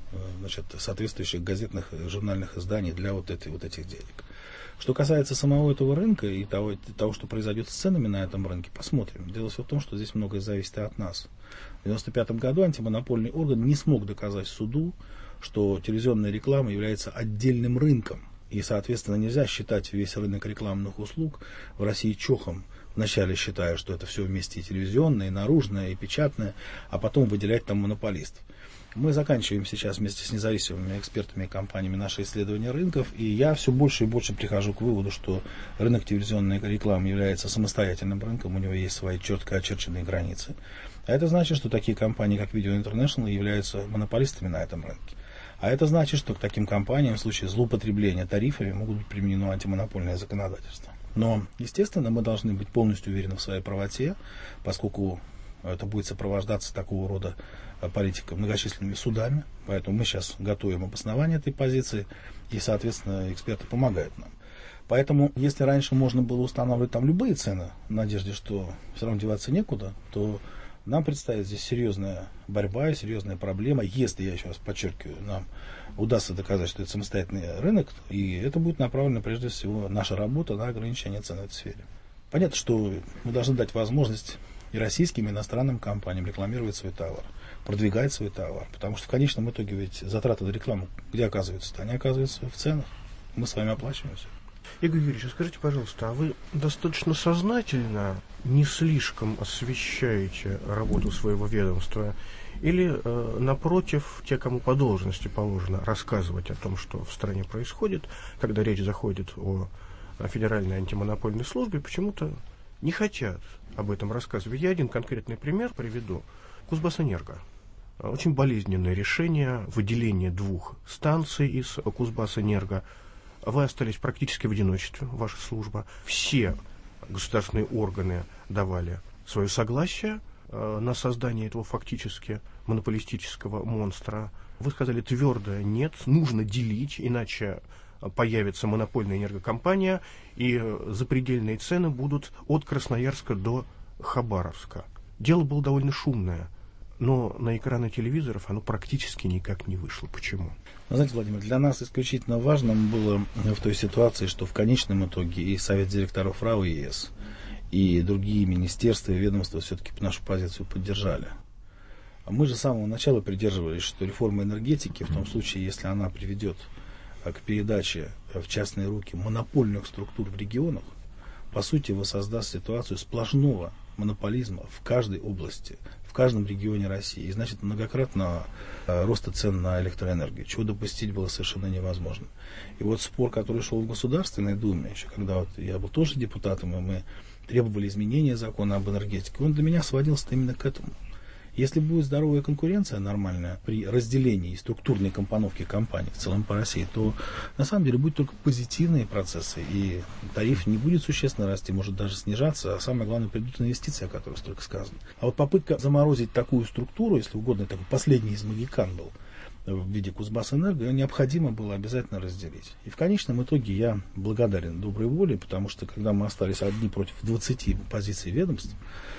значит, соответствующих газетных и журнальных изданий для вот, этой, вот этих денег. Что касается самого этого рынка и того, того, что произойдет с ценами на этом рынке, посмотрим. Дело все в том, что здесь многое зависит от нас. В девяносто пятом году антимонопольный орган не смог доказать суду, что телевизионная реклама является отдельным рынком. И, соответственно, нельзя считать весь рынок рекламных услуг в России чохом. Вначале считая, что это все вместе и телевизионное, и наружное, и печатное, а потом выделять там монополистов. Мы заканчиваем сейчас вместе с независимыми экспертами и компаниями наши исследования рынков, и я все больше и больше прихожу к выводу, что рынок телевизионной рекламы является самостоятельным рынком, у него есть свои четко очерченные границы. А это значит, что такие компании, как Video International, являются монополистами на этом рынке. А это значит, что к таким компаниям в случае злоупотребления тарифами могут быть применено антимонопольное законодательство. Но, естественно, мы должны быть полностью уверены в своей правоте, поскольку это будет сопровождаться такого рода политикой многочисленными судами. Поэтому мы сейчас готовим обоснование этой позиции, и, соответственно, эксперты помогают нам. Поэтому, если раньше можно было устанавливать там любые цены, в надежде, что все равно деваться некуда, то нам предстоит здесь серьезная борьба и серьезная проблема, если, я еще раз подчеркиваю, нам удастся доказать, что это самостоятельный рынок, и это будет направлено, прежде всего, наша работа на ограничение цен в этой сфере. Понятно, что мы должны дать возможность и российским, и иностранным компаниям рекламировать свой товар, продвигать свой товар, потому что в конечном итоге ведь затраты на рекламу где оказываются-то? Они оказываются в ценах, мы с вами оплачиваем все. Игорь Юрьевич, скажите, пожалуйста, а вы достаточно сознательно не слишком освещаете работу своего ведомства? Или, э, напротив, те, кому по должности положено рассказывать о том, что в стране происходит, когда речь заходит о, о Федеральной антимонопольной службе, почему-то не хотят об этом рассказывать? Я один конкретный пример приведу. Кузбассэнерго. Очень болезненное решение выделения двух станций из Кузбассэнерго. Вы остались практически в одиночестве, ваша служба. Все государственные органы давали свое согласие э, на создание этого фактически монополистического монстра. Вы сказали твердо нет, нужно делить, иначе появится монопольная энергокомпания, и запредельные цены будут от Красноярска до Хабаровска. Дело было довольно шумное, но на экраны телевизоров оно практически никак не вышло. Почему? Знаете, Владимир, для нас исключительно важным было в той ситуации, что в конечном итоге и Совет директоров РАО ЕС, и другие министерства и ведомства все-таки нашу позицию поддержали. Мы же с самого начала придерживались, что реформа энергетики, в том случае, если она приведет к передаче в частные руки монопольных структур в регионах, по сути, воссоздаст ситуацию сплошного монополизма в каждой области, в каждом регионе России, и значит многократно э, роста цен на электроэнергию, чего допустить было совершенно невозможно. И вот спор, который шел в Государственной Думе, еще когда вот я был тоже депутатом, и мы требовали изменения закона об энергетике, он для меня сводился именно к этому. Если будет здоровая конкуренция нормальная при разделении и структурной компоновке компаний в целом по России, то на самом деле будут только позитивные процессы, и тариф не будет существенно расти, может даже снижаться, а самое главное, придут инвестиции, о которых столько сказано. А вот попытка заморозить такую структуру, если угодно, такой последний из магикан был в виде Кузбассэнерго, ее необходимо было обязательно разделить. И в конечном итоге я благодарен доброй воле, потому что когда мы остались одни против двадцати позиций ведомств,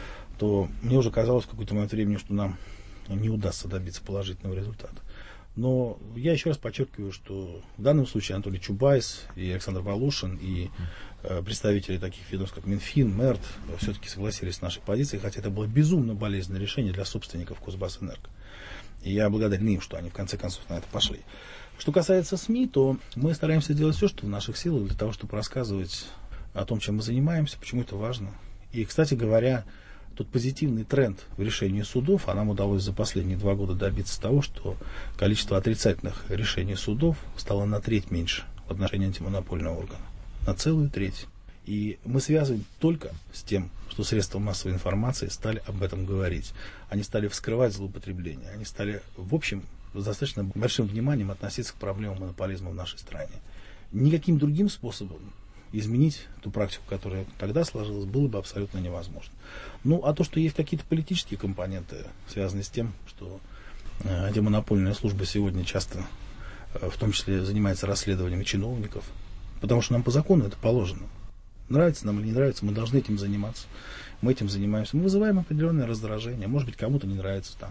то мне уже казалось в какой-то момент времени, что нам не удастся добиться положительного результата. Но я еще раз подчеркиваю, что в данном случае Анатолий Чубайс и Александр Волошин и э, представители таких ведомств, как Минфин, МЭРТ, все-таки согласились с нашей позицией, хотя это было безумно болезненное решение для собственников Кузбассэнерго. И я благодарен им, что они в конце концов на это пошли. Что касается СМИ, то мы стараемся делать все, что в наших силах, для того, чтобы рассказывать о том, чем мы занимаемся, почему это важно. И, кстати говоря, тот позитивный тренд в решении судов, а нам удалось за последние два года добиться того, что количество отрицательных решений судов стало на треть меньше в отношении антимонопольного органа. На целую треть. И мы связываем только с тем, что средства массовой информации стали об этом говорить. Они стали вскрывать злоупотребления. Они стали, в общем, с достаточно большим вниманием относиться к проблемам монополизма в нашей стране. Никаким другим способом изменить ту практику, которая тогда сложилась, было бы абсолютно невозможно. Ну, а то, что есть какие-то политические компоненты, связанные с тем, что э, антимонопольная служба сегодня часто, э, в том числе, занимается расследованием чиновников, потому что нам по закону это положено. Нравится нам или не нравится, мы должны этим заниматься. Мы этим занимаемся. Мы вызываем определенное раздражение. Может быть, кому-то не нравится там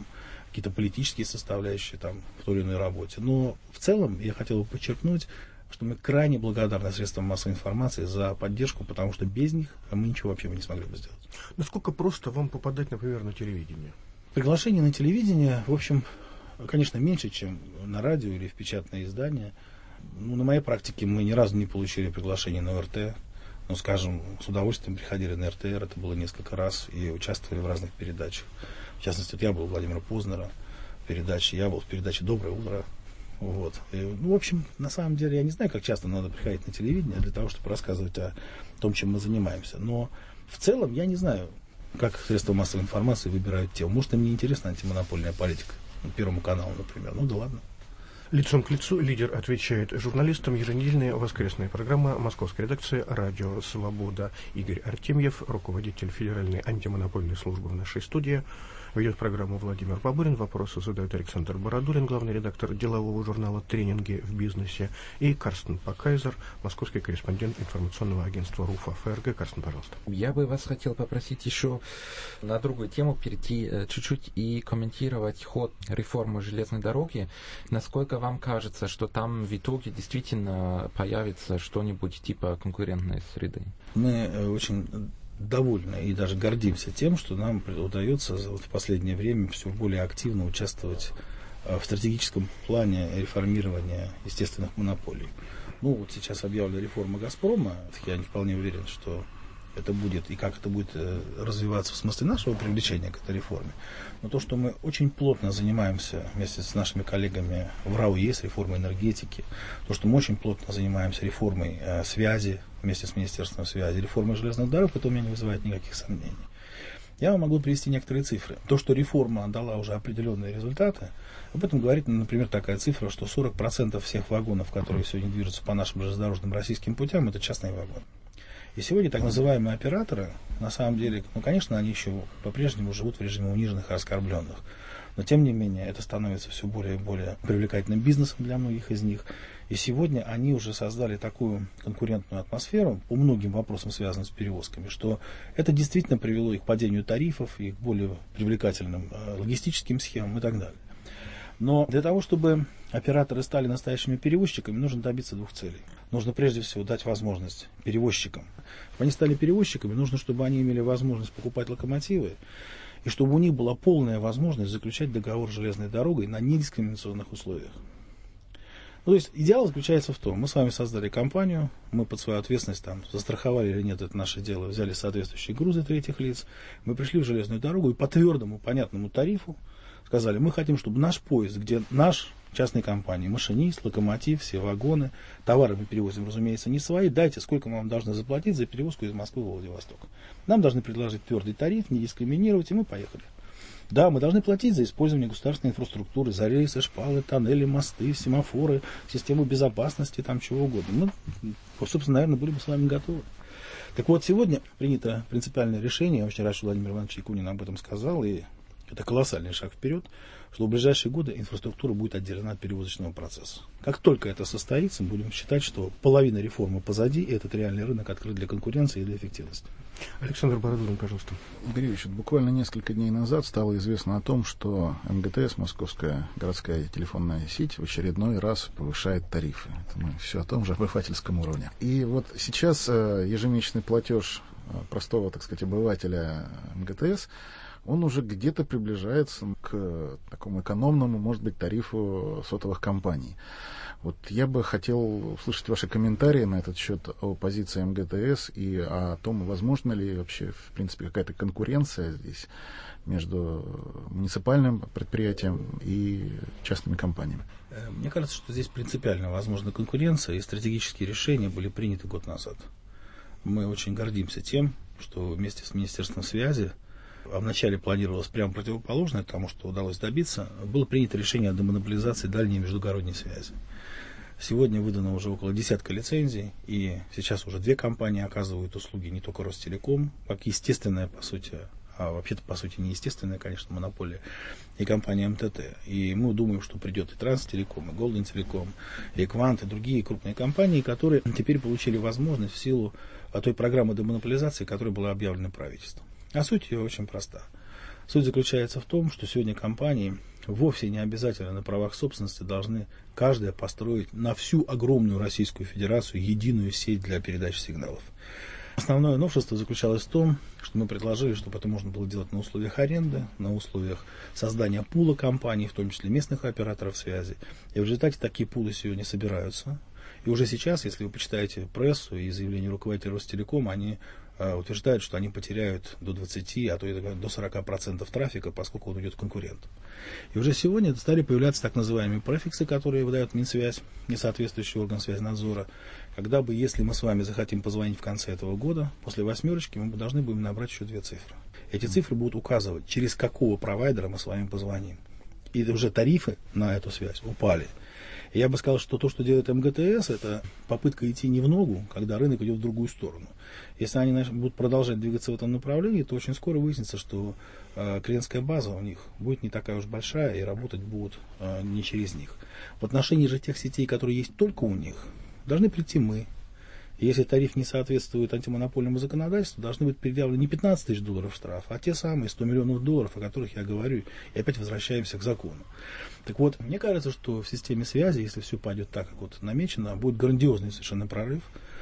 какие-то политические составляющие там в той или иной работе. Но в целом я хотел бы подчеркнуть, что мы крайне благодарны средствам массовой информации за поддержку, потому что без них мы ничего вообще не смогли бы сделать. Насколько просто вам попадать, например, на телевидение? Приглашение на телевидение, в общем, конечно, меньше, чем на радио или в печатное издание. Ну, на моей практике мы ни разу не получили приглашение на ОРТ. Ну, скажем, с удовольствием приходили на эр тэ эр, это было несколько раз, и участвовали в разных передачах. В частности, вот я был у Владимира Познера в передаче, я был в передаче «Доброе утро». Вот. И, ну, в общем, на самом деле, я не знаю, как часто надо приходить на телевидение для того, чтобы рассказывать о том, чем мы занимаемся. Но в целом я не знаю, как средства массовой информации выбирают тему. Может, им не интересна антимонопольная политика. Первому каналу, например. Ну да ладно. Лицом к лицу лидер отвечает журналистам. Еженедельная воскресная программа московской редакции «Радио Свобода». Игорь Артемьев, руководитель Федеральной антимонопольной службы в нашей студии. Ведет программу Владимир Бабурин. Вопросы задает Александр Бородулин, главный редактор делового журнала «Тренинги в бизнесе». И Карстен Пакайзер, московский корреспондент информационного агентства РУФ ФРГ. Карстен, пожалуйста. Я бы вас хотел попросить еще на другую тему перейти чуть-чуть и комментировать ход реформы железной дороги. Насколько вам кажется, что там в итоге действительно появится что-нибудь типа конкурентной среды? Мы очень довольны и даже гордимся тем, что нам удается вот в последнее время все более активно участвовать в стратегическом плане реформирования естественных монополий. Ну, вот сейчас объявлена реформа «Газпрома». Я не вполне уверен, что это будет и как это будет развиваться в смысле нашего привлечения к этой реформе. Но то, что мы очень плотно занимаемся вместе с нашими коллегами в РАО с реформой энергетики, то, что мы очень плотно занимаемся реформой э, связи вместе с Министерством связи, реформой железных дорог, это у меня не вызывает никаких сомнений. Я вам могу привести некоторые цифры. То, что реформа дала уже определенные результаты, об этом говорит, например, такая цифра, что сорок процентов всех вагонов, которые сегодня движутся по нашим железнодорожным российским путям, это частные вагоны. И сегодня так называемые операторы, на самом деле, ну, конечно, они еще по-прежнему живут в режиме униженных и оскорбленных. Но, тем не менее, это становится все более и более привлекательным бизнесом для многих из них. И сегодня они уже создали такую конкурентную атмосферу по многим вопросам, связанным с перевозками, что это действительно привело их к падению тарифов, и к более привлекательным э, логистическим схемам и так далее. Но для того, чтобы операторы стали настоящими перевозчиками, нужно добиться двух целей. Нужно прежде всего дать возможность перевозчикам. Чтобы они стали перевозчиками, нужно, чтобы они имели возможность покупать локомотивы, и чтобы у них была полная возможность заключать договор с железной дорогой на недискриминационных условиях. Ну, то есть идеал заключается в том, мы с вами создали компанию, мы под свою ответственность там застраховали или нет, это наше дело, взяли соответствующие грузы третьих лиц, мы пришли в железную дорогу и по твердому, понятному тарифу сказали, мы хотим, чтобы наш поезд, где наш частной компании, машинист, локомотив, все вагоны, товары мы перевозим, разумеется, не свои, дайте, сколько мы вам должны заплатить за перевозку из Москвы в Владивосток. Нам должны предложить твердый тариф, не дискриминировать, и мы поехали. Да, мы должны платить за использование государственной инфраструктуры, за рельсы, шпалы, тоннели, мосты, семафоры, систему безопасности, там чего угодно. Мы, собственно, наверное, были бы с вами готовы. Так вот, сегодня принято принципиальное решение, я очень рад, что Владимир Иванович Якунин об этом сказал, и это колоссальный шаг вперед, что в ближайшие годы инфраструктура будет отделена от перевозочного процесса. Как только это состоится, будем считать, что половина реформы позади, и этот реальный рынок открыт для конкуренции и для эффективности. Александр Бородулин, пожалуйста. Игорь Юрьевич, буквально несколько дней назад стало известно о том, что эм гэ тэ эс, Московская городская телефонная сеть, в очередной раз повышает тарифы. Это мы все о том же обывательском уровне. И вот сейчас ежемесячный платеж простого, так сказать, обывателя эм гэ тэ эс, он уже где-то приближается к такому экономному, может быть, тарифу сотовых компаний. Вот я бы хотел услышать ваши комментарии на этот счет о позиции эм гэ тэ эс и о том, возможно ли вообще, в принципе, какая-то конкуренция здесь между муниципальным предприятием и частными компаниями. Мне кажется, что здесь принципиально возможна конкуренция, и стратегические решения были приняты год назад. Мы очень гордимся тем, что вместе с Министерством связи, а вначале планировалось прямо противоположное тому, что удалось добиться, было принято решение о демонополизации дальней междугородней связи. Сегодня выдано уже около десятка лицензий, и сейчас уже две компании оказывают услуги, не только Ростелеком, как естественная, по сути, а вообще-то, по сути, не естественная, конечно, монополия, и компания эм тэ тэ. И мы думаем, что придет и Транстелеком, и Голден Телеком, и Квант, и другие крупные компании, которые теперь получили возможность в силу той программы демонополизации, которая была объявлена правительством. А суть ее очень проста. Суть заключается в том, что сегодня компании вовсе не обязательно на правах собственности должны каждая построить на всю огромную Российскую Федерацию единую сеть для передачи сигналов. Основное новшество заключалось в том, что мы предложили, чтобы это можно было делать на условиях аренды, на условиях создания пула компаний, в том числе местных операторов связи. И в результате такие пулы сегодня собираются. И уже сейчас, если вы почитаете прессу и заявления руководителя Ростелекома, они э, утверждают, что они потеряют до двадцати, а то и до сорока процентов трафика, поскольку он идет в конкурент. И уже сегодня стали появляться так называемые префиксы, которые выдает Минсвязь, несоответствующий орган связьнадзора. Когда бы, если мы с вами захотим позвонить в конце этого года, после восьмерочки мы должны будем набрать еще две цифры. Эти цифры будут указывать, через какого провайдера мы с вами позвоним. И уже тарифы на эту связь упали. И я бы сказал, что то, что делает МГТС, это попытка идти не в ногу, когда рынок идет в другую сторону. Если они будут продолжать двигаться в этом направлении, то очень скоро выяснится, что э, клиентская база у них будет не такая уж большая, и работать будут э, не через них. В отношении же тех сетей, которые есть только у них, должны прийти мы. И если тариф не соответствует антимонопольному законодательству, должны быть предъявлены не пятнадцать тысяч долларов штраф, а те самые сто миллионов долларов, о которых я говорю, и опять возвращаемся к закону. Так вот, мне кажется, что в системе связи, если все пойдет так, как вот намечено, будет грандиозный совершенно прорыв,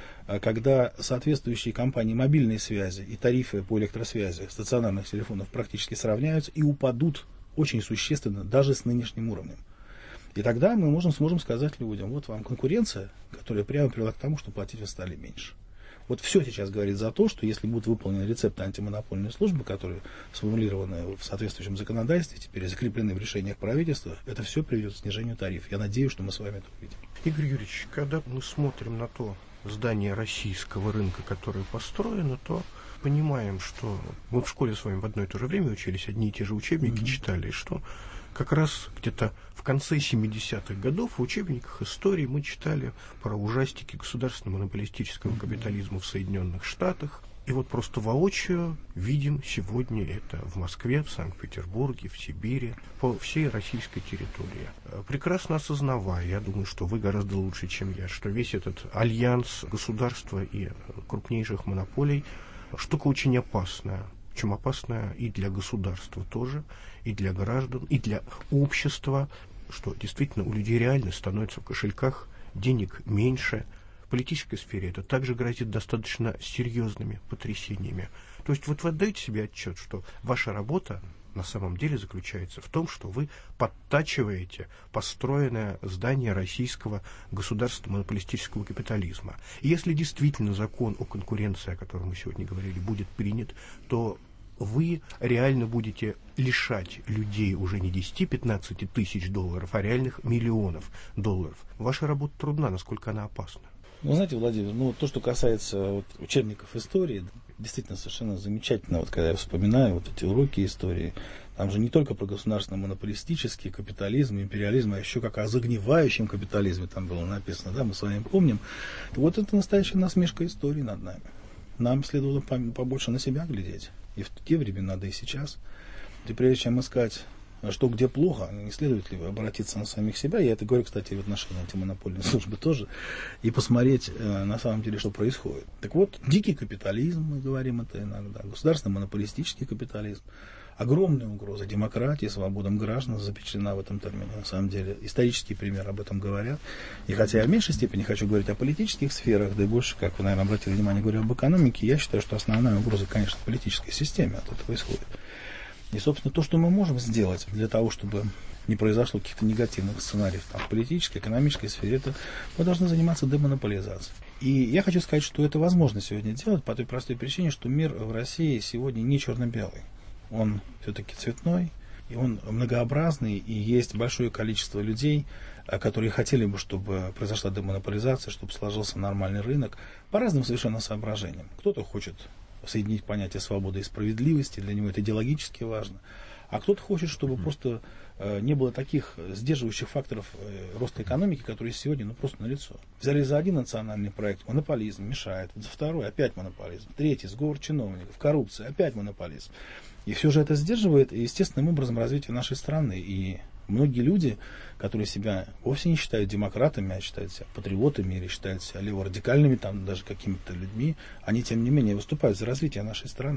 когда соответствующие компании мобильной связи и тарифы по электросвязи стационарных телефонов практически сравняются и упадут очень существенно даже с нынешним уровнем. И тогда мы можем, сможем сказать людям, вот вам конкуренция, которая прямо привела к тому, что платить вы стали меньше. Вот все сейчас говорит за то, что если будут выполнены рецепты антимонопольной службы, которые сформулированы в соответствующем законодательстве, теперь закреплены в решениях правительства, это все приведет к снижению тарифов. Я надеюсь, что мы с вами это увидим. Игорь Юрьевич, когда мы смотрим на то здание российского рынка, которое построено, то понимаем, что мы в школе с вами в одно и то же время учились, одни и те же учебники mm-hmm. читали, что как раз где-то в конце семидесятых годов в учебниках истории мы читали про ужастики государственного монополистического капитализма в Соединенных Штатах. И вот просто воочию видим сегодня это в Москве, в Санкт-Петербурге, в Сибири, по всей российской территории. Прекрасно осознавая, я думаю, что вы гораздо лучше, чем я, что весь этот альянс государства и крупнейших монополий штука очень опасная. Причем опасная и для государства тоже, и для граждан, и для общества, что действительно у людей реально становится в кошельках денег меньше. В политической сфере это также грозит достаточно серьезными потрясениями. То есть вот вы отдаете себе отчет, что ваша работа на самом деле заключается в том, что вы подтачиваете построенное здание российского государственного монополистического капитализма. И если действительно закон о конкуренции, о котором мы сегодня говорили, будет принят, то вы реально будете лишать людей уже не десяти-пятнадцати тысяч долларов, а реальных миллионов долларов. Ваша работа трудна, насколько она опасна? Ну, знаете, Владимир, ну, то, что касается вот, учебников истории, действительно совершенно замечательно, вот, когда я вспоминаю вот эти уроки истории, там же не только про государственно-монополистический капитализм, империализм, а еще как о загнивающем капитализме там было написано, да, мы с вами помним. Вот это настоящая насмешка истории над нами. Нам следовало побольше на себя глядеть. И в те времена, да и сейчас. И прежде чем искать, что где плохо, не следует ли обратиться на самих себя, я это говорю, кстати, в отношении антимонопольной службы тоже, и посмотреть на самом деле, что происходит. Так вот, дикий капитализм, мы говорим это иногда, государственно-монополистический капитализм, огромная угроза демократии, свободам граждан запечатлена в этом термине. На самом деле, исторические примеры об этом говорят. И хотя я в меньшей степени хочу говорить о политических сферах, да и больше, как вы, наверное, обратили внимание, говорю об экономике, я считаю, что основная угроза, конечно, в политической системе от этого исходит. И, собственно, то, что мы можем сделать для того, чтобы не произошло каких-то негативных сценариев там, в политической, экономической сфере, это мы должны заниматься демонополизацией. И я хочу сказать, что это возможно сегодня делать по той простой причине, что мир в России сегодня не черно-белый. Он все-таки цветной, и он многообразный, и есть большое количество людей, которые хотели бы, чтобы произошла демонополизация, чтобы сложился нормальный рынок, по разным совершенно соображениям. Кто-то хочет соединить понятие свободы и справедливости, для него это идеологически важно, а кто-то хочет, чтобы mm-hmm. просто э, не было таких сдерживающих факторов э, роста экономики, которые сегодня ну, просто налицо. Взяли за один национальный проект, монополизм мешает, за второй опять монополизм, третий сговор чиновников, коррупция, опять монополизм. И все же это сдерживает естественным образом развитие нашей страны. И многие люди, которые себя вовсе не считают демократами, а считают себя патриотами или считают себя леворадикальными, там даже какими-то людьми, они тем не менее выступают за развитие нашей страны.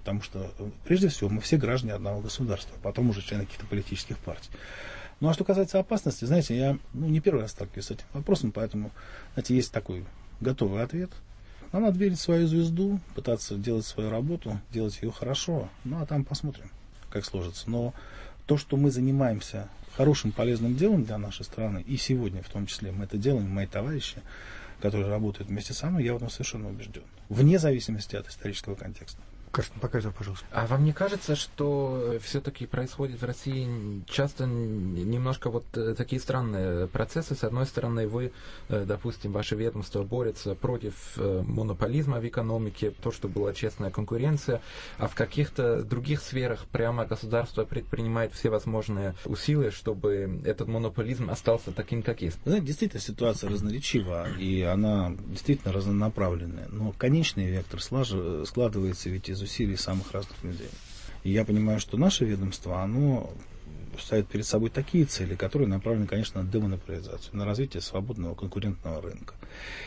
потому что, прежде всего, мы все граждане одного государства, потом уже члены каких-то политических партий. Ну, а что касается опасности, знаете, я ну, не первый раз сталкиваюсь с этим вопросом, поэтому, знаете, есть такой готовый ответ. Нам надо верить в свою звезду, пытаться делать свою работу, делать ее хорошо, ну, а там посмотрим, как сложится. Но то, что мы занимаемся хорошим, полезным делом для нашей страны, и сегодня в том числе мы это делаем, мои товарищи, которые работают вместе со мной, я в этом совершенно убежден. Вне зависимости от исторического контекста. Карстен Пакайзер, пожалуйста. А вам не кажется, что все-таки происходит в России часто немножко вот такие странные процессы? С одной стороны, вы, допустим, ваше ведомство борется против монополизма в экономике, то, что была честная конкуренция, а в каких-то других сферах прямо государство предпринимает все возможные усилия, чтобы этот монополизм остался таким, как есть. Знаете, действительно ситуация разноречива, и она действительно разнонаправленная, но конечный вектор складывается ведь из усилий самых разных людей. И я понимаю, что наше ведомство, оно ставит перед собой такие цели, которые направлены, конечно, на демонополизацию, на развитие свободного конкурентного рынка.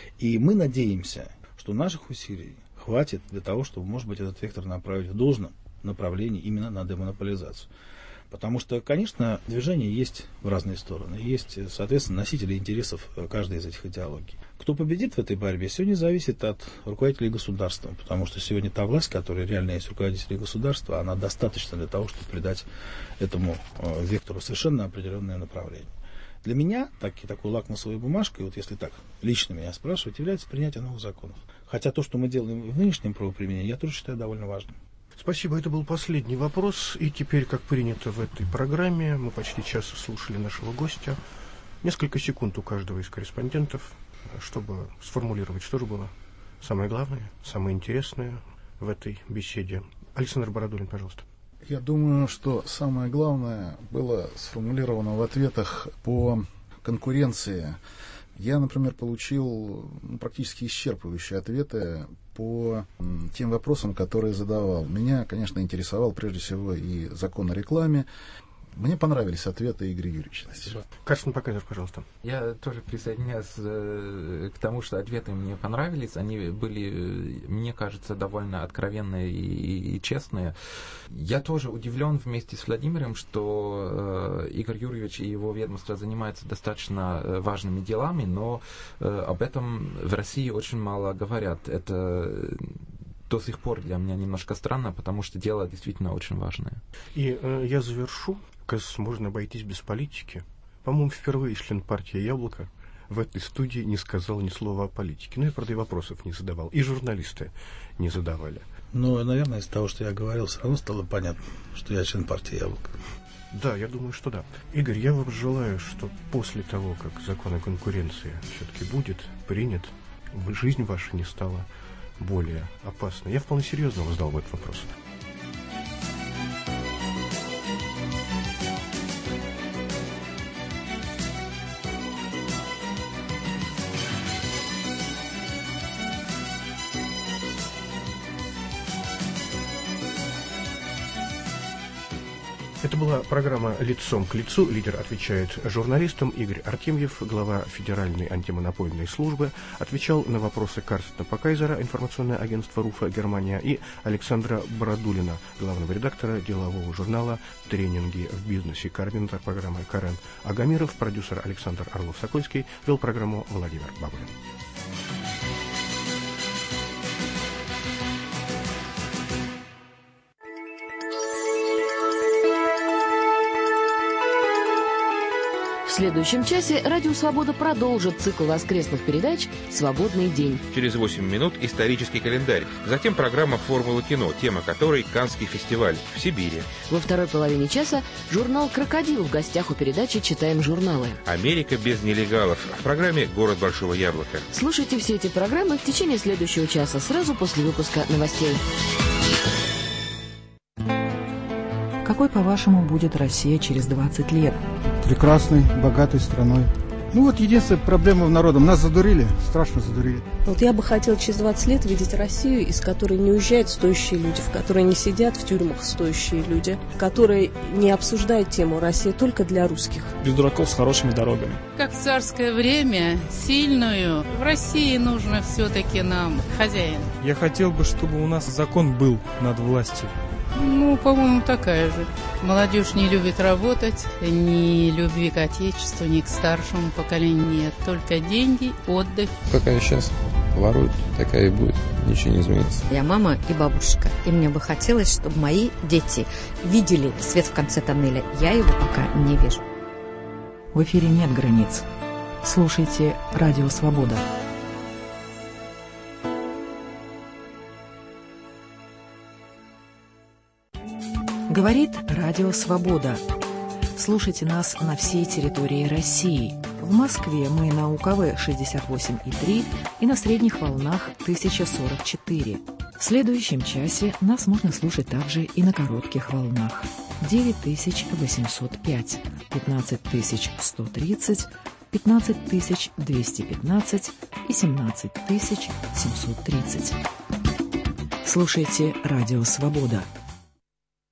И мы надеемся, что наших усилий хватит для того, чтобы, может быть, этот вектор направить в должном направлении именно на демонополизацию. Потому что, конечно, движения есть в разные стороны. Есть, соответственно, носители интересов каждой из этих идеологий. Кто победит в этой борьбе, сегодня зависит от руководителей государства. Потому что сегодня та власть, которая реально есть руководители государства, она достаточна для того, чтобы придать этому э, вектору совершенно определенное направление. Для меня таки, такой лакмусовой бумажкой, вот если так лично меня спрашивать, является принятие новых законов. Хотя то, что мы делаем в нынешнем правоприменении, я тоже считаю довольно важным. Спасибо, это был последний вопрос. И теперь, как принято в этой программе, мы почти час слушали нашего гостя. Несколько секунд у каждого из корреспондентов, чтобы сформулировать, что же было самое главное, самое интересное в этой беседе. Александр Бородулин, пожалуйста. Я думаю, что самое главное было сформулировано в ответах по конкуренции. Я, например, получил практически исчерпывающие ответы по тем вопросам, которые задавал. Меня, конечно, интересовал прежде всего и закон о рекламе. Мне понравились ответы Игоря Юрьевича. Спасибо. Карстен Пакайзер, пожалуйста. Я тоже присоединяюсь э, к тому, что ответы мне понравились. Они были, мне кажется, довольно откровенные и, и, и честные. Я тоже удивлен вместе с Владимиром, что э, Игорь Юрьевич и его ведомство занимаются достаточно важными делами, но э, об этом в России очень мало говорят. Это до сих пор для меня немножко странно, потому что дело действительно очень важное. И э, я завершу. Кажется, можно обойтись без политики. По-моему, впервые член партии «Яблоко» в этой студии не сказал ни слова о политике. Ну и, правда, и вопросов не задавал. И журналисты не задавали. Ну, наверное, из того, что я говорил, все равно стало понятно, что я член партии «Яблоко». Да, я думаю, что да. Игорь, я вам желаю, что после того, как закон о конкуренции все-таки будет принят, жизнь ваша не стала более опасной. Я вполне серьезно вам задал этот вопрос. Это была программа «Лицом к лицу». Лидер отвечает журналистам. Игорь Артемьев, глава Федеральной антимонопольной службы, отвечал на вопросы Карстена Пакайзера, информационное агентство РУФа Германия, и Александра Бородулина, главного редактора делового журнала «Тренинги в бизнесе». Координатор программы Карен Агамиров, продюсер Александр Орлов-Сокольский, вел программу Владимир Бабулин. В следующем часе «Радио Свобода» продолжит цикл воскресных передач «Свободный день». Через восемь минут исторический календарь. Затем программа «Формула кино», тема которой Каннский фестиваль в Сибири. Во второй половине часа журнал «Крокодил» в гостях у передачи «Читаем журналы». Америка без нелегалов. В программе «Город Большого Яблока». Слушайте все эти программы в течение следующего часа, сразу после выпуска новостей. Какой, по-вашему, будет Россия через двадцать лет? Прекрасной, богатой страной. Ну вот единственная проблема в народе. Нас задурили, страшно задурили. Вот я бы хотела через двадцать лет видеть Россию, из которой не уезжают стоящие люди, в которой не сидят в тюрьмах стоящие люди, которые не обсуждают тему «Россия только для русских». Без дураков с хорошими дорогами. Как в царское время, сильную. В России нужно все-таки нам хозяин. Я хотел бы, чтобы у нас закон был над властью. Ну, по-моему, такая же. Молодежь не любит работать, ни любви к отечеству, ни к старшему поколению нет. Только деньги, отдых. Какая сейчас воруют, такая и будет. Ничего не изменится. Я мама и бабушка, и мне бы хотелось, чтобы мои дети видели свет в конце тоннеля. Я его пока не вижу. В эфире нет границ. Слушайте «Радио Свобода». Говорит Радио Свобода. Слушайте нас на всей территории России. В Москве мы на УКВ шестьдесят восемь и три и на средних волнах тысяча сорок четыре. В следующем часе нас можно слушать также и на коротких волнах. девять тысяч восемьсот пять, пятнадцать тысяч сто тридцать, пятнадцать тысяч двести пятнадцать и семнадцать тысяч семьсот тридцать. Слушайте «Радио Свобода».